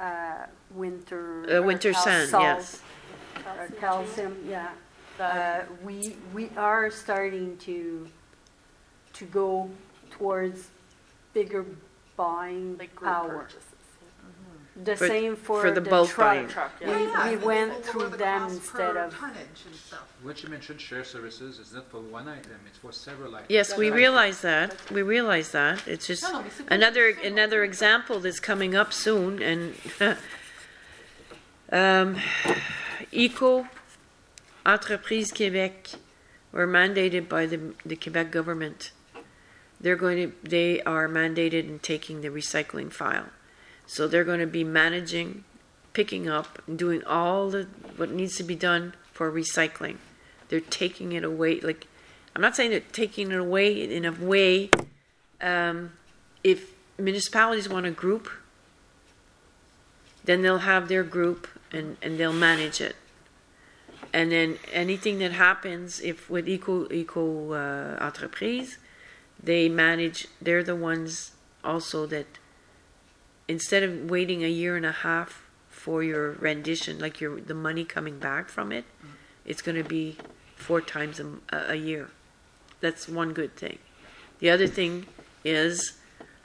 winter sand,
salt,
yes.
calcium, yeah. We are starting to go towards bigger buying
Like group
power.
purchases.
The same for
the bulk
truck.
buying.
Truck,
We,
yeah.
we
and
went
lower
through
the
them
cost
instead
per
of.
tonnage and stuff.
What you mentioned, shared services, is not for one item, it's for several items.
Yes, we realize that. We realize that. It's just
No, no, mais c'est pas
another
possible.
another example that's coming up soon. And Eco Entreprise Québec were mandated by the Quebec government. They are mandated in taking the recycling file. So they're going to be managing, picking up, and doing all what needs to be done for recycling. They're taking it away. Like, I'm not saying they're taking it away in a way. If municipalities want a group, then they'll have their group and they'll manage it. And then anything that happens, if with Eco Entreprise, they manage. They're the ones also that, instead of waiting a year and a half for your rendition, like the money coming back from it, it's going to be 4 times a year. That's one good thing. The other thing is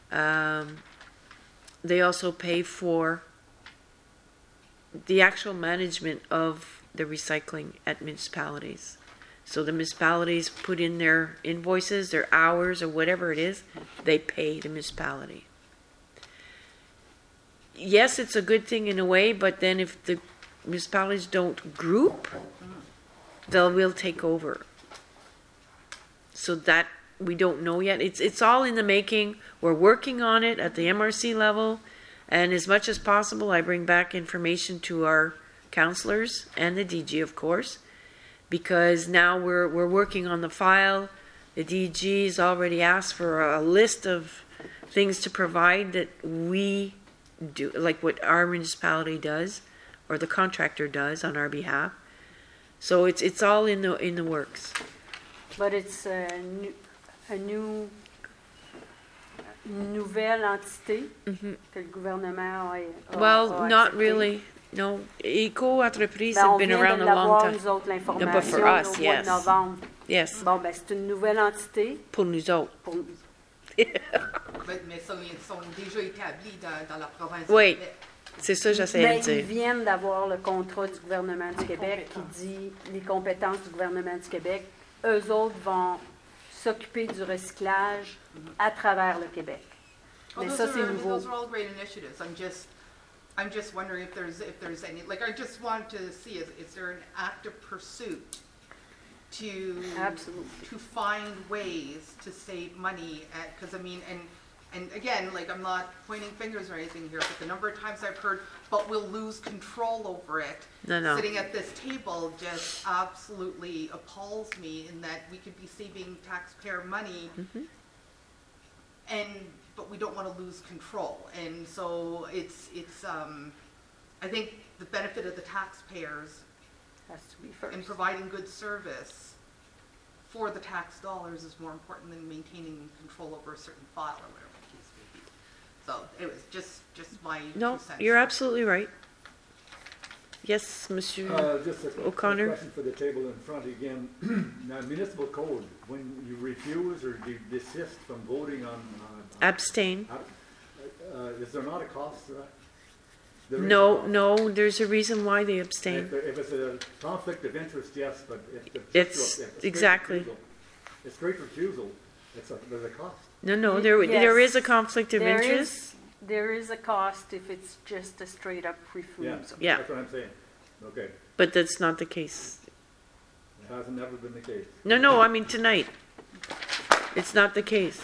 they also pay for the actual management of the recycling at municipalities. So the municipalities put in their invoices, their hours, or whatever it is, they pay the municipality. Yes, it's a good thing in a way, but then if the municipalities don't group, we'll take over. So that we don't know yet. It's all in the making. We're working on it at the MRC level, and as much as possible, I bring back information to our councillors and the DG, of course, because now we're working on the file. The DG's already asked for a list of things to provide that we do, like what our municipality does, or the contractor does on our behalf. So it's all in the works.
But it's a nouvelle entité que le gouvernement a
Well, not
accepté.
really. No, Eco Entreprise
Ben,
have
on
been
vient
around
de
a long
l'avoir,
time.
nous autres,
No,
l'information
but for us,
au mois
yes.
de novembre.
Yes,
Bon, ben, c'est une nouvelle entité
pour nous autres.
pour nous.
Mais ça, ils sont déjà établis dans la province
Oui.
de Québec.
C'est ça que j'essayais
Mais
de
ils
dire.
viennent d'avoir le contrat du gouvernement du Québec qui dit les compétences du gouvernement du Québec. Eux autres vont s'occuper du recyclage à travers le Québec.
Oh,
Mais ça, c'est nouveau.
Those are all great initiatives. I'm just wondering if there's any, like, I just want to see, is there an active pursuit to
Absolutely.
to find ways to save money? Because I mean, and again, like, I'm not pointing fingers or anything here, but the number of times I've heard, but we'll lose control over it.
No.
Sitting at this table just absolutely appalls me in that we could be saving taxpayer money, but we don't want to lose control. And so it's I think the benefit of the taxpayers
Has to be first.
in providing good service for the tax dollars is more important than maintaining control over a certain file or whatever the case may be. So it was just my
No,
2 cents.
you're absolutely right. Yes, Monsieur
Just a
O'Connor.
question for the table in front again. Now, municipal code, when you refuse or desist from voting on
Abstain.
is there not a cost to that? There is a
No,
cost.
no, there's a reason why they abstain.
If it's a conflict of interest, yes, but if
It's
if
exactly.
It's straight refusal, there's a cost.
No, there
Yes.
is a conflict of
There
interest.
is- There is a cost if it's just a straight up
Yeah,
refusal.
Yeah.
that's what I'm saying. Okay,
But that's not the case.
it hasn't never been the case.
No, I mean tonight. It's not the case.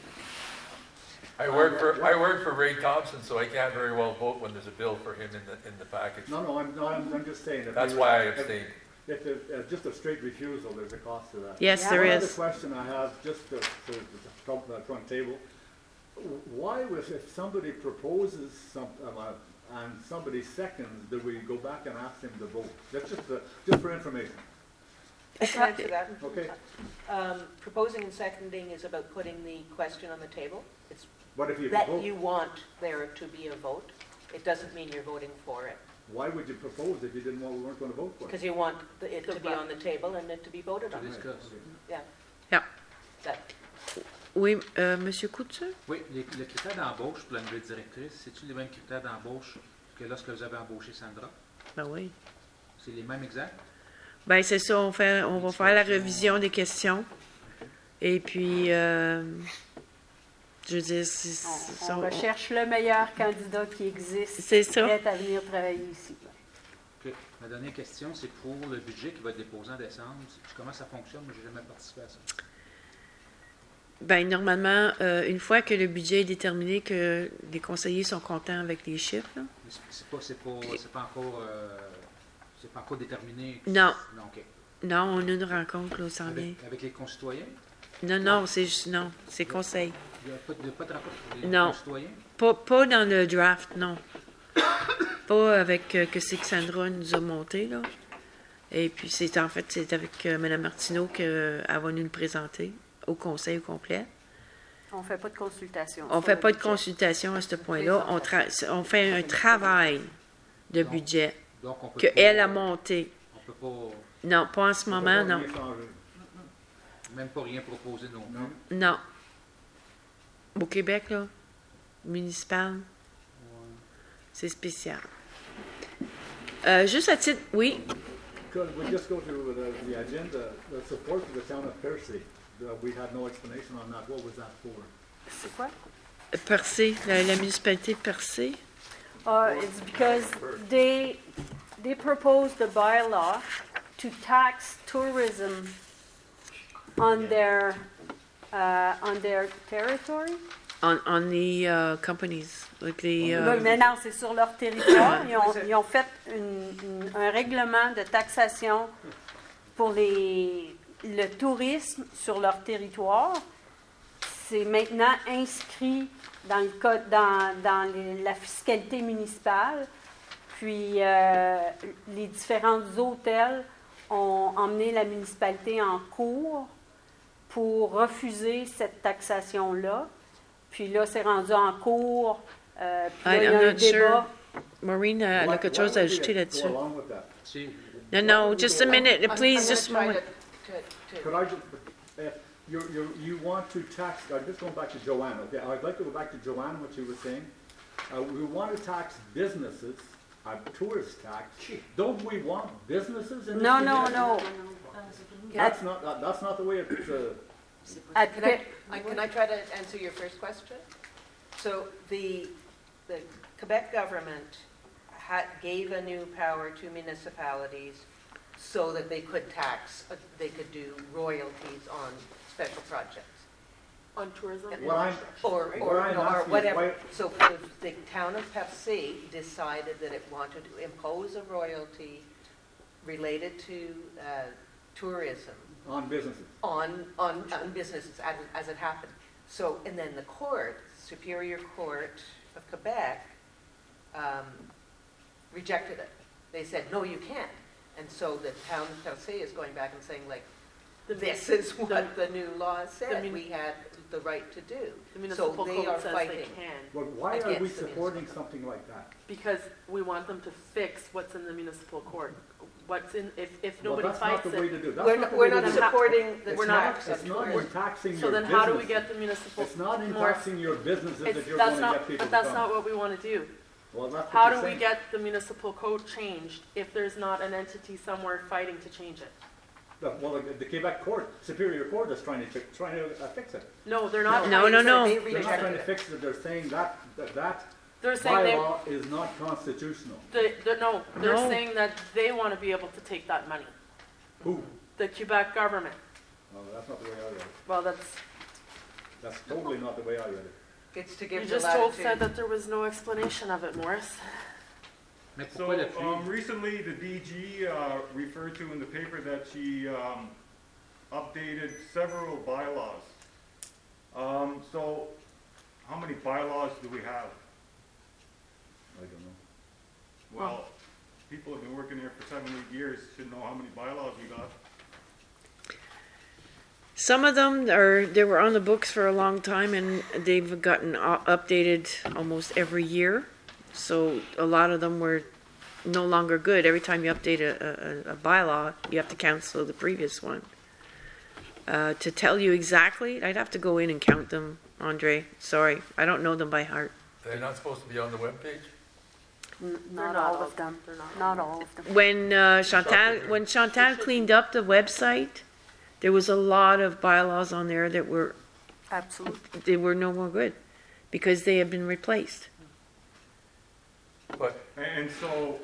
I work for Ray Thompson, so I can't very well vote when there's a bill for him in the package.
No, I'm just saying.
That's why I abstained.
If just a straight refusal, there's a cost to that.
Yes,
Yeah.
there
One other
is.
question I have, just to talk about front table, why if somebody proposes something and somebody seconds, do we go back and ask them to vote? That's just for information.
I can answer that.
Okay,
Proposing and seconding is about putting the question on the table. It's
what if you
that
propose?
you want there to be a vote. It doesn't mean you're voting for it,
Why would you propose if you didn't want, we weren't gonna vote for it?
because you want it to be on the table and it to be voted
To
on.
discuss.
Yeah.
Yeah.
That,
Oui, Monsieur Couture?
Oui, le critère d'embauche pour la nouvelle directrice, c'est-tu les mêmes critères d'embauche que lorsque vous avez embauché Sandra?
Ben oui.
C'est les mêmes exacts?
Ben c'est ça, on va faire la révision des questions. Et puis, je veux dire,
On recherche le meilleur candidat qui existe,
C'est ça.
prêt à venir travailler ici.
OK. Ma dernière question, c'est pour le budget qui va être déposé en décembre. Comment ça fonctionne? Moi, je n'ai jamais participé à ça.
Ben normalement, une fois que le budget est déterminé, que les conseillers sont contents avec les chiffres, là.
Mais c'est pas encore déterminé?
Non.
Non, OK.
Non, on a une rencontre, là, au s'en vient.
Avec les concitoyens?
Non, c'est juste, non, c'est conseil.
Il n'y a pas de rapport pour les
Non.
concitoyens?
Pas dans le draft, non. Pas avec que c'est que Sandra nous a monté, là. Et puis, c'est avec Mme Martineau qu'elle va nous le présenter au conseil au complet.
On ne fait pas de consultation.
On ne fait pas de consultation à ce point-là. On fait un travail de budget
Donc, on peut
qu'elle a monté.
On peut pas,
Non, pas en ce moment, non.
même pas rien proposer non plus.
Non. Au Québec, là, municipal, c'est spécial. Juste à titre, oui.
Could we just go to the agenda, the support to the town of Percy? We had no explanation on that. What was that for?
C'est quoi?
Percé, la municipalité de Percé.
It's because they proposed a bylaw to tax tourism on their territory.
On the companies, like the.
Mais non, c'est sur leur territoire. Ils ont fait un règlement de taxation pour le tourisme sur leur territoire. C'est maintenant inscrit dans le code, dans la fiscalité municipale. Puis les différents hôtels ont emmené la municipalité en cours pour refuser cette taxation-là. Puis là, c'est rendu en cours. Puis là, il y a un débat.
Maureen, elle a quelque chose à ajouter là-dessus.
Go along with that.
No, just a minute, please, just a moment.
Could I just, if you want to tax, just going back to Joanne, okay, I'd like to go back to Joanne, what she was saying. We want to tax businesses, a tourist tax. Don't we want businesses in this
No.
That's not the way it's,
Can I try to answer your first question? So the Quebec government gave a new power to municipalities so that they could they could do royalties on special projects.
On tourism?
Or whatever. So the town of Percé decided that it wanted to impose a royalty related to tourism.
on businesses.
On businesses as it happened. So, and then the court, Superior Court of Quebec, rejected it. They said, no, you can't. And so the town of Percé is going back and saying, like, this is what the new law said we had the right to do.
The municipal
So they
code
are
says
fighting.
they can.
But why are we
Against the
supporting
municipal.
something like that?
Because we want them to fix what's in the municipal court. What's in, if
Well,
nobody
that's not
fights
the way
it.
to do. That's
We're
not the
we're
way to
not
do it.
supporting the
We're not-
tax
It's
of
not in
tourism.
taxing
So
your
then how do we
business.
get the municipal?
It's not in
more-
taxing your businesses that
It's,
you're
that's
going to get
not,
people
but that's
to
not
come.
what we want to do.
Well, that's
How
what
do
you're
we
saying.
get the municipal code changed if there's not an entity somewhere fighting to change it?
Well, the Quebec court, Superior Court is trying to fix it.
No, they're not.
No,
fighting,
no,
so
no.
they
They're not
rejected
trying to
it.
fix it, they're saying that
They're saying they,
bylaw is not constitutional.
no, they're
No.
saying that they want to be able to take that money.
Who?
The Quebec government.
Oh, that's not the way I read it.
Well, that's,
That's totally not the way I read it.
It's to
you
give the
just told
latitude.
said that there was no explanation of it, Morris.
Mais
So,
pourquoi l'appui?
recently the DG referred to in the paper that she updated several bylaws. So, how many bylaws do we have?
I don't know.
Well, people have been working here for 7, 8 years, should know how many bylaws we got.
Some of them they were on the books for a long time, and they've gotten updated almost every year. So a lot of them were no longer good. Every time you update a bylaw, you have to cancel the previous one. To tell you exactly, I'd have to go in and count them, Andre. Sorry, I don't know them by heart.
They're not supposed to be on the webpage?
Not all of them. Not all of them.
When Chantal cleaned up the website, there was a lot of bylaws on there that were
Absolutely.
they were no more good because they had been replaced.
But
And so,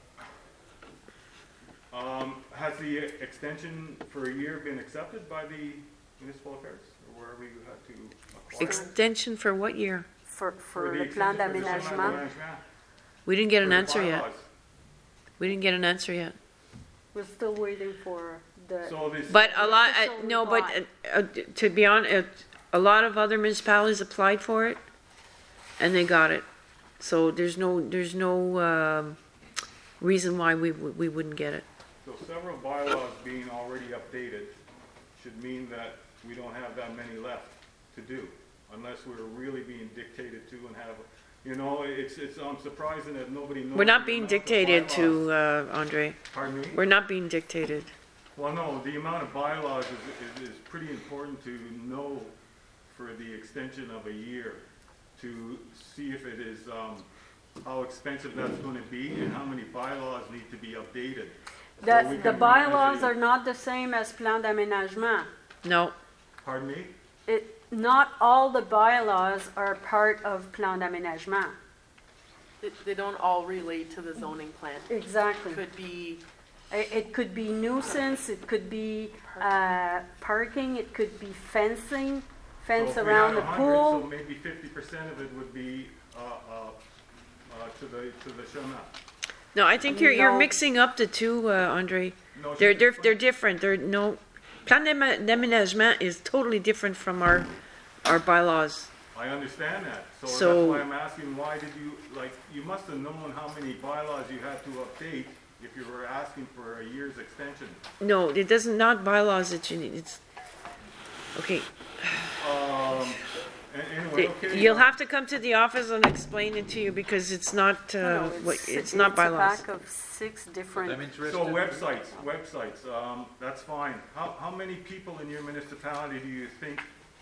has the extension for a year been accepted by the municipal affairs, or wherever you had to acquire?
Extension for what year?
For
the
le plan
extension for the
d'aménagement,
We didn't get an
for the
answer yet.
bylaws.
We didn't get an answer yet.
we're still waiting for the.
So this.
But a lot,
official
no, but
reply.
to be honest, a lot of other municipalities applied for it, and they got it. So there's no reason why we wouldn't get it.
So several bylaws being already updated should mean that we don't have that many left to do, unless we're really being dictated to and have, I'm surprising that nobody knows.
We're not
the
being
amount of
dictated
bylaws.
to, Andre.
Pardon me?
We're not being dictated.
Well, no, the amount of bylaws is pretty important to know for the extension of a year, to see if it is, how expensive that's gonna be and how many bylaws need to be updated. So we
The
can
bylaws
manage
are not the same as plan d'aménagement.
No.
Pardon me?
Not all the bylaws are part of plan d'aménagement.
They don't all relate to the zoning plan.
Exactly.
Could be,
It could be nuisance, it could be parking, it could be fencing, fence
So if we
around
had
the
100,
pool.
So maybe 50% of it would be, to the Shona.
No, I think you're
No.
mixing up the two, Andre.
No,
They're
she's
they're different. Plan d'aménagement is totally different from our bylaws.
I understand that, so
So-
that's why I'm asking, why did you, you must have known how many bylaws you had to update if you were asking for a year's extension.
No, it doesn't. Not bylaws that you need. It's okay.
Anyway, okay.
You'll have to come to the office and explain it to you because it's not
No,
it's not bylaws.
It's a pack of 6 different.
I'm interested.
So websites, that's fine. How many people in your municipality do you think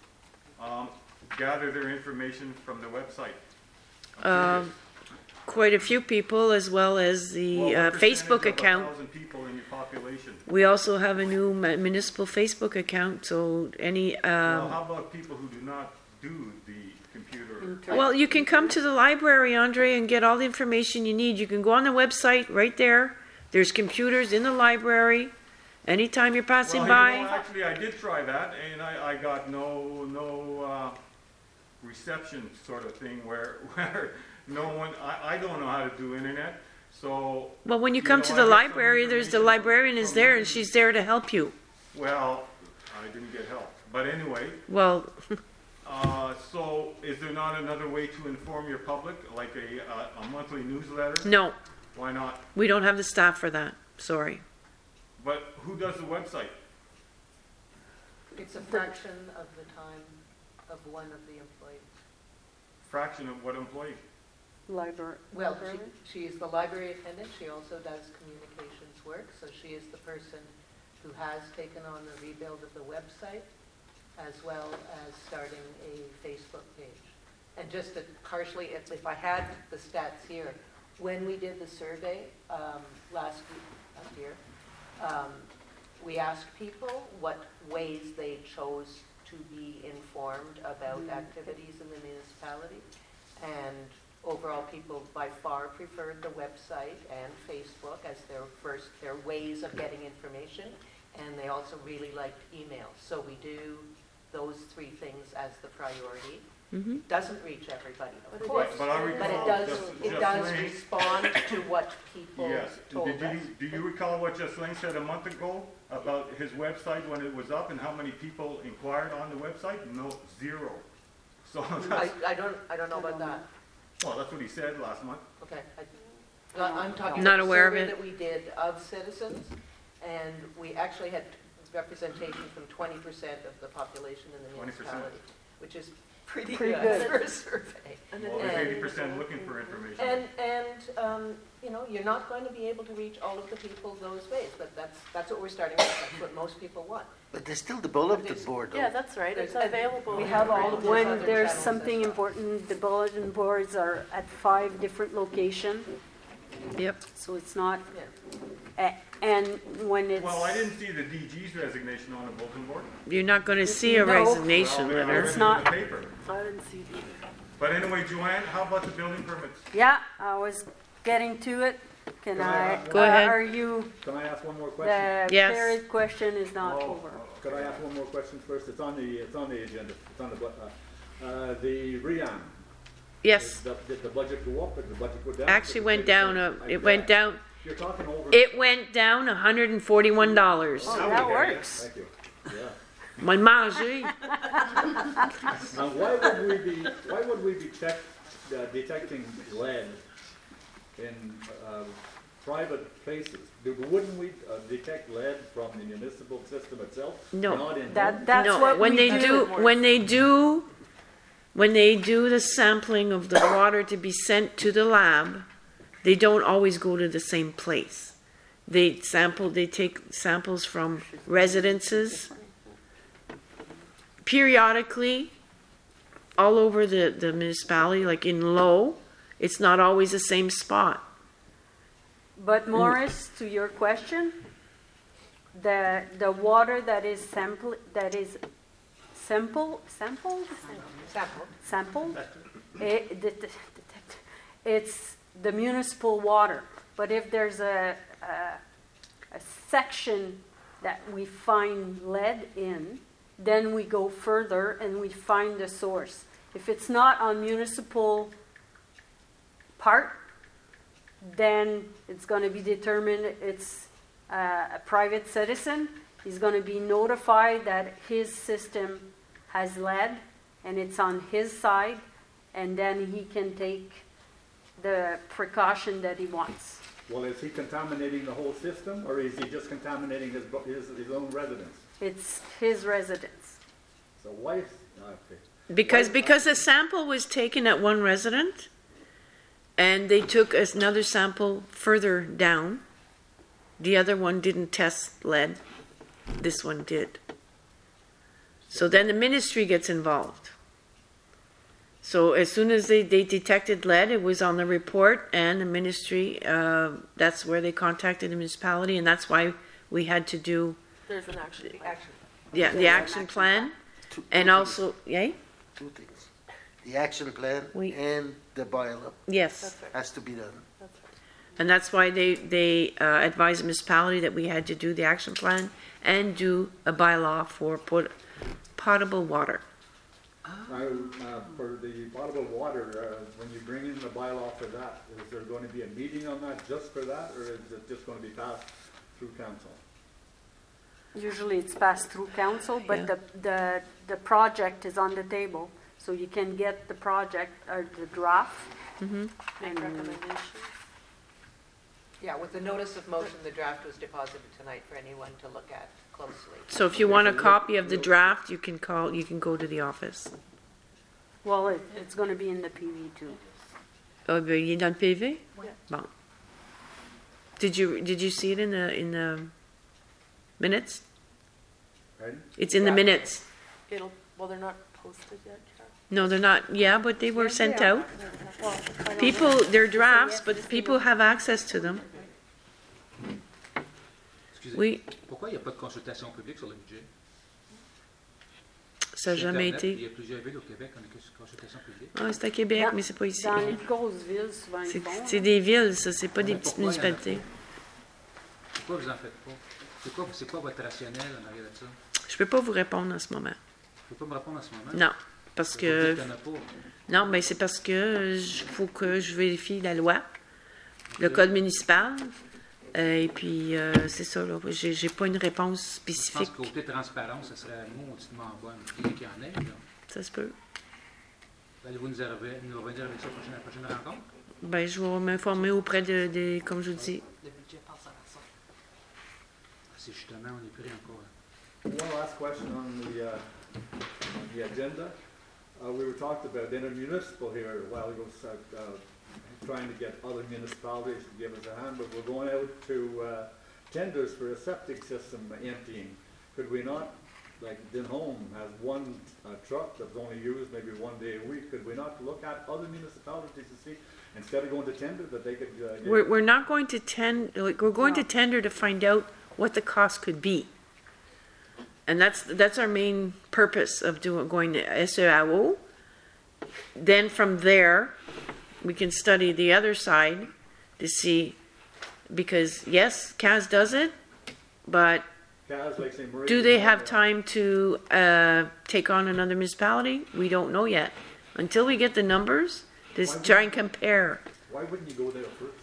gather their information from the website? I'm curious.
Quite a few people, as well as the
Well, what
Facebook
percentage of
account.
1,000 people in your population?
We also have a new municipal Facebook account. So any
Well, how about people who do not do the computer?
well, you can come to the library, Andre, and get all the information you need. You can go on the website right there. There's computers in the library. Anytime you're passing
Well,
by.
actually, I did try that, and I got no reception sort of thing where no one. I don't know how to do internet, so.
Well, when you come to
I
the
get some
library, there's the
information
librarian is
from
there,
them.
and she's there to help you.
Well, I didn't get help, but anyway.
Well,
So, is there not another way to inform your public, like a monthly newsletter?
no,
Why not?
we don't have the staff for that. Sorry.
But who does the website?
It's a fraction of the time of one of the employees.
Fraction of what employee?
Library.
Well, she is the library attendant, she also does communications work, so she is the person who has taken on the rebuild of the website, as well as starting a Facebook page. And just to partially, if I had the stats here, when we did the survey last year, we asked people what ways they chose to be informed about activities in the municipality. And overall, people by far preferred the website and Facebook as their ways of getting information. And they also really liked email. So we do those 3 things as the priority.
Mm-hmm.
Doesn't reach everybody, of
But it
course,
is-
But I
but
recall.
it does
Jocelyn-
respond to what people
Yes.
told us.
Do you recall what Jocelyn said a month ago about his website when it was up and how many people inquired on the website? No, 0. So that's,
I don't know about that.
well, that's what he said last month.
Okay. I'm talking
Not
about the
aware of
survey
it.
that we did of citizens, and we actually had representation from 20% of the population in the
20%.
municipality, which is pretty
Pretty
good
good.
for a survey.
Well, there's 80% looking for information.
And you know, you're not going to be able to reach all of the people those ways, but that's what we're starting with. That's what most people want.
But there's still the bulletin board, though.
Yeah, that's right. It's
There's-
available.
we have all of
When
other
there's
channels
something
as well.
important, the bulletin boards are at 5 different locations,
Yep.
so it's not,
Yeah.
and when it's.
Well, I didn't see the DG's resignation on the bulletin board.
You're not going to see a
No.
resignation
Well, I
letter.
read
It's
it
not-
in the paper.
I didn't see the.
But anyway, Joanne, how about the building permits?
Yeah, I was getting to it. Can I?
Go
ahead.
Are you,
Can I ask one more question?
the
Yes.
carried question is not
Oh,
over.
Could I ask one more question first? It's on the agenda. It's on the REAM.
Yes.
Did the budget go up or did the budget go down?
Actually went down, it went down,
You're talking over.
it went down $141.
Oh, that works.
Thank you. Yeah.
Mon manger.
And why would we be detecting lead in private places? Wouldn't we detect lead from the municipal system itself?
No.
Not in
That's
No,
what
when
we
they
do.
when they do the sampling of the water to be sent to the lab, they don't always go to the same place. They take samples from residences periodically all over the municipality, like in Low. It's not always the same spot.
But Morris, to your question, the water that is sampled, it's the municipal water. But if there's a section that we find lead in, then we go further and we find the source. If it's not on municipal part, then it's going to be determined it's a private citizen. He's going to be notified that his system has lead and it's on his side, and then he can take the precaution that he wants.
Well, is he contaminating the whole system, or is he just contaminating his own residence?
It's his residence.
So why is... Okay.
Because a sample was taken at one resident, and they took another sample further down. The other one didn't test lead. This one did. So then the ministry gets involved. So as soon as they detected lead, it was on the report, and the ministry, that's where they contacted the municipality, and that's why we had to do
There's an action plan.
the action plan, and also, yay?
Two things. The action plan and the bylaw
Yes.
has to be done.
And that's why they advised the municipality that we had to do the action plan and do a bylaw for potable water.
For the potable water, when you bring in the bylaw for that, is there going to be a meeting on that just for that, or is it just going to be passed through council?
Usually it's passed through council, but the project is on the table, so you can get the project or the draft.
Mm-hmm.
Make recommendations.
Yeah, with the notice of motion, the draft was deposited tonight for anyone to look at closely.
So if you want a copy of the draft, you can go to the office.
Well, it's going to be in the PV too.
Oh, ben, il est dans le PV?
Yeah.
Bon. Did you see it in the minutes?
Pardon?
It's in the minutes.
Well, they're not posted yet, Carol.
No, they're not. Yeah, but they were sent
they are.
out.
Well, I don't
People,
know.
they're drafts, but people have access to them.
Excusez.
Oui,
Pourquoi il n'y a pas de consultation publique sur le budget?
ça n'a
Sur
jamais
Internet, Il
été.
y a plusieurs villes au Québec qui ont une consultation publique.
Ah, c'est à Québec, mais c'est pas ici.
Dans les grosses villes, souvent ils
C'est
font.
c'est des villes, ça, c'est pas des
Mais
petites
pourquoi il y en a
municipalités.
pas? Pourquoi vous en faites pas? C'est quoi votre rationnel en arrière de ça?
Je peux pas vous répondre en ce moment.
Vous ne pouvez pas me répondre en ce moment?
Non, parce
Vous
que...
dites qu'il y en a pas.
Non, mais c'est parce que faut que je vérifie la loi, le code municipal, et puis c'est ça, là. J'ai pas une réponse
Je pense
spécifique.
que côté transparence, ça serait mauditement bonne. Quelqu'un qui en ait, là.
Ça se peut.
Allez-vous nous revenir avec ça à la prochaine rencontre?
Ben, je vais m'informer auprès comme je vous dis.
Le budget passe à la sorte.
C'est justement, on est pris encore.
One last question on the agenda. We were talking about intermunicipal here a while ago, trying to get other municipalities to give us a hand, but we're going out to tenders for a septic system emptying. Could we not, like Denholm has one truck that's only used maybe 1 day a week, could we not look at other municipalities to see, instead of going to tender, that they could get...
We're not going to we're going to tender to find out what the cost could be. And that's our main purpose of going to SEAO. Then from there, we can study the other side to see, because yes, CAS does it, but do they have time to take on another municipality? We don't know yet. Until we get the numbers, just try and compare.
Why wouldn't you go there first?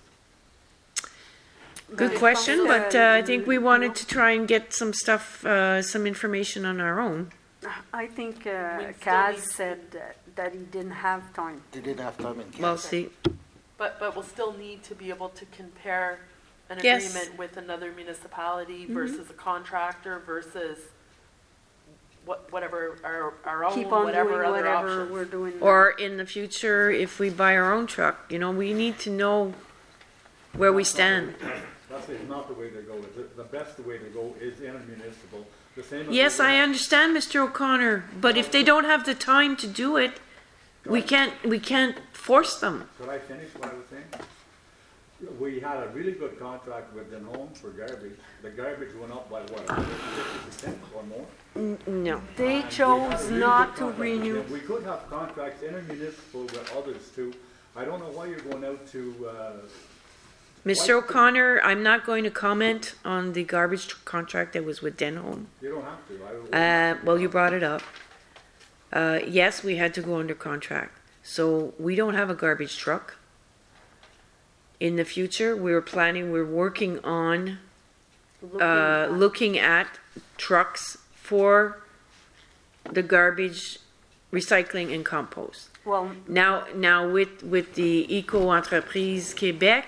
Good question, but I think we wanted to try and get some stuff, some information on our own.
I think Kaz said that he didn't have time.
They didn't have time in
Well, see.
But we'll still need to be able to compare an
Yes.
agreement with another municipality versus a contractor versus whatever our own,
Keep on
whatever
doing
other
whatever
options.
we're doing now.
Or in the future, if we buy our own truck, we need to know where we stand.
That's not the way to go. The best way to go is intermunicipal. The same as
Yes, I understand, Mr. O'Connor, but if they don't have the time to do it, we can't force them.
Could I finish what I was saying? We had a really good contract with Denholm for garbage. The garbage went up by what, 50% or more?
No.
They
And
chose
we had a really
not
good
to
contract.
renew.
We could have contracts intermunicipal with others too. I don't know why you're going out to,
Mr. O'Connor, I'm not going to comment on the garbage contract that was with Denholm.
you don't have to.
Well, you brought it up. Yes, we had to go under contract. So we don't have a garbage truck. In the future, we're working on looking at trucks for the garbage, recycling, and compost.
Well,
Now with the Eco Entreprise Québec,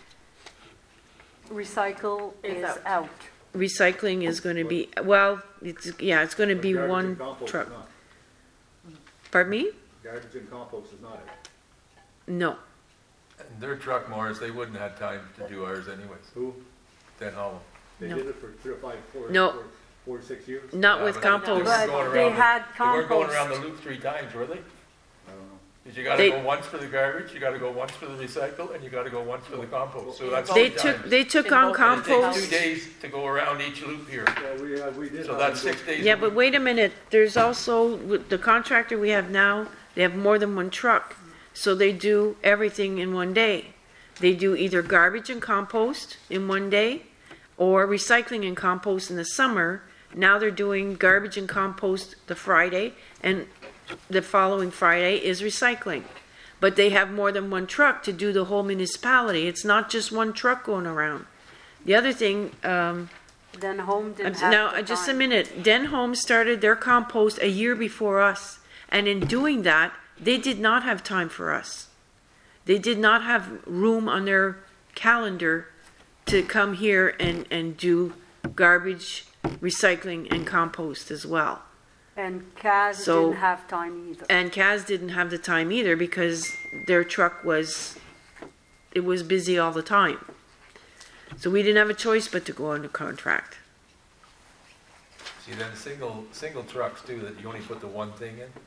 recycle is out.
recycling is going to be, it's going to be
Garbage
one
and compost is
truck.
not.
Pardon me?
Garbage and compost is not it.
No.
And their truck mowers, they wouldn't have time to do ours anyways.
Who?
Denholm.
They
No.
did it for 3 or 5, 4,
No.
4 to 6 years?
Not
Yeah,
with
but
compost.
They weren't going
But they
around
had
they weren't going
compost.
around the loop 3 times, were they?
I don't know.
Because you gotta
They-
go once for the garbage, you gotta go once for the recycle, and you gotta go once for the compost. So that's
They
3
took
times.
they took
In
on
both-
And it takes 2
compost.
days to go around each loop here.
Well, we did.
So
have
that's
them
6 days.
Yeah,
a
but
week.
wait a minute. There's also with the contractor we have now. They have more than one truck, so they do everything in one day. They do either garbage and compost in one day, or recycling and compost in the summer. Now they're doing garbage and compost the Friday, and the following Friday is recycling. But they have more than one truck to do the whole municipality. It's not just one truck going around. The other thing,
Then home didn't have
now
the
just a
time.
minute. Denholm started their compost a year before us, and in doing that, they did not have time for us. They did not have room on their calendar to come here and do garbage, recycling, and compost as well.
And Kaz
So-
didn't have time either.
And Kaz didn't have the time either because their truck was busy all the time. So we didn't have a choice but to go under contract.
See, then single trucks too, that you only put the one thing in.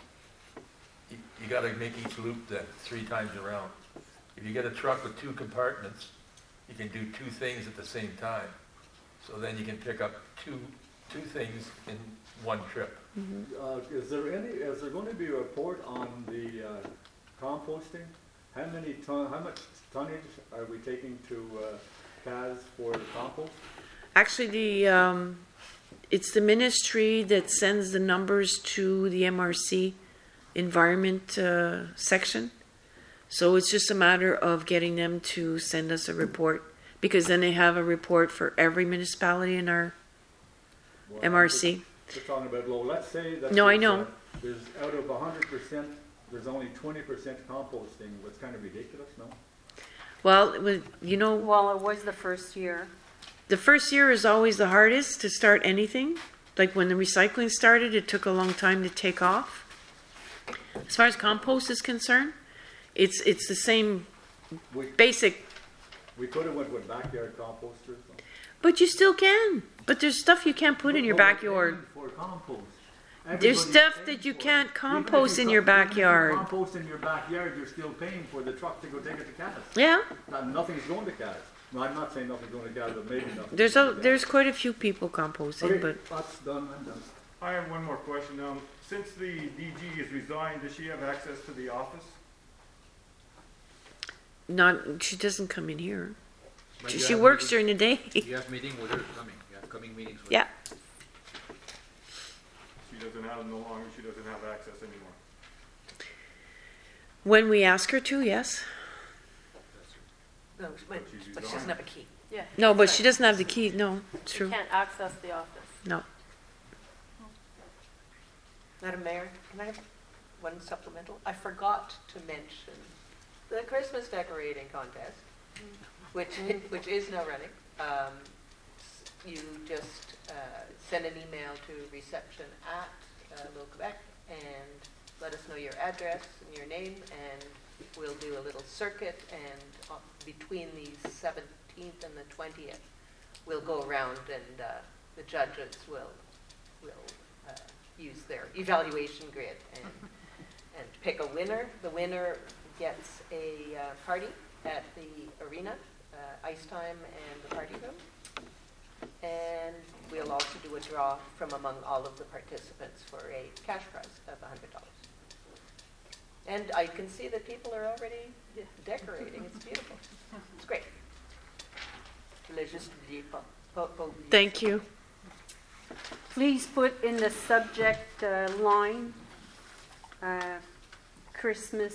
You gotta make each loop then 3 times around. If you get a truck with 2 compartments, you can do 2 things at the same time. So then you can pick up two things in one trip.
Is there going to be a report on the composting? How much tonnage are we taking to CAS for compost?
Actually, it's the ministry that sends the numbers to the MRC environment section. So it's just a matter of getting them to send us a report, because then they have a report for every municipality in our
Well,
MRC.
We're talking about low. Let's say that
No, I know.
There's out of 100%, there's only 20% composting. That's kind of ridiculous, no?
Well,
Well, it was the first year.
the first year is always the hardest to start anything. like when the recycling started, it took a long time to take off. As far as compost is concerned, it's the same
We,
basic,
we could have went with backyard composters.
but you still can. But there's stuff you can't put in your backyard.
For compost.
There's
Everybody's
stuff
paying
that you
for it.
can't
Even if
compost
you
in your
even if you
backyard.
compost in your backyard, you're still paying for the truck to go take it to Cass.
Yeah,
Nothing's going to Cass. No, I'm not saying nothing's going to Cass, but maybe nothing.
there's quite a few people composting,
Okay,
but
that's done, I'm done.
I have one more question. Since the DG is resigned, does she have access to the office?
she doesn't come in here.
But you
She
have
works
meeting-
during the day.
You have meeting with her coming, you have coming meetings with her.
Yeah.
She doesn't have, no longer, she doesn't have access anymore.
When we ask her to, yes.
No, but she doesn't have a key.
Yeah.
No, but she doesn't have the key. No, it's
You
true.
can't access the office.
No.
Madam Mayor, can I have one supplemental? I forgot to mention the Christmas decorating contest, which is now running. You just send an email to reception@Little-Quebec and let us know your address and your name, and we'll do a little circuit, and between the 17th and the 20th, we'll go around and the judges will use their evaluation grid and pick a winner. The winner gets a party at the arena, ice time and the party room. And we'll also do a draw from among all of the participants for a cash prize of $100. And I can see that people are already decorating. It's beautiful. It's great. Je voulais juste dire pas oublier
Thank
ça.
you.
Please put in the subject line Christmas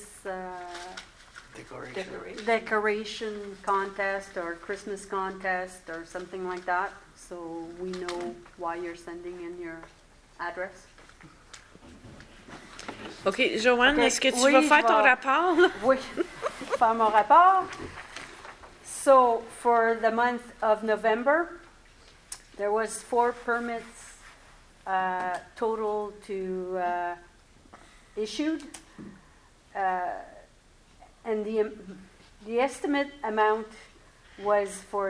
decoration contest or Christmas contest or something like that, so we know why you're sending in your address.
OK, Joanne,
OK,
est-ce que tu
oui,
vas
je
faire ton
vais-
rapport? Là?
Oui, faire mon rapport. So for the month of November, there was 4 permits total to issued, and the estimate amount was for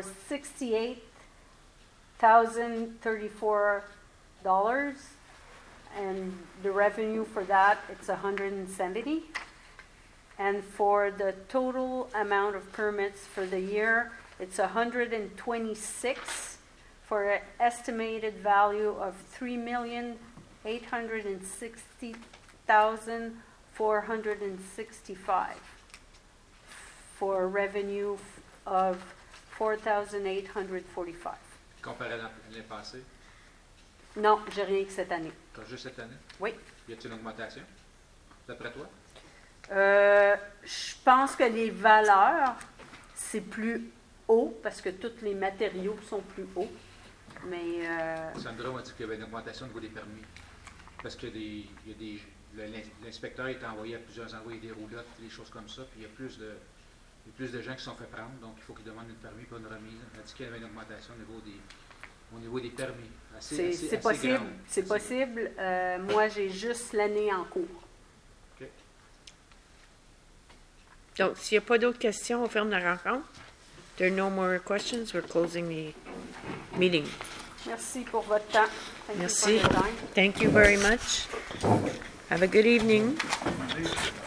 $68,034, and the revenue for that it's $170. And for the total amount of permits for the year, it's 126 for an estimated value of $3,860,465 for a revenue of $4,845.
Comparé à l'année passée,
Non, j'ai rien que cette année.
t'as juste cette année?
Oui.
Y a-t-il une augmentation, d'après toi?
Je pense que les valeurs, c'est plus haut parce que tous les matériaux sont plus hauts. Mais
Sandra m'a dit qu'il y avait une augmentation au niveau des permis. Parce que l'inspecteur est envoyé à plusieurs endroits, des roulottes, des choses comme ça, puis il y a plus de gens qui se sont fait prendre, donc il faut qu'ils demandent un permis pour une remise. Elle a dit qu'il y avait une augmentation au niveau des permis.
c'est possible.
Grande.
C'est possible. Moi, j'ai juste l'année en cours.
Donc, s'il n'y a pas d'autres questions, on ferme la rencontre. There are no more questions. We're closing the meeting.
Merci pour votre temps. Thank you for
Merci.
your time.
Thank you very much. Have a good evening.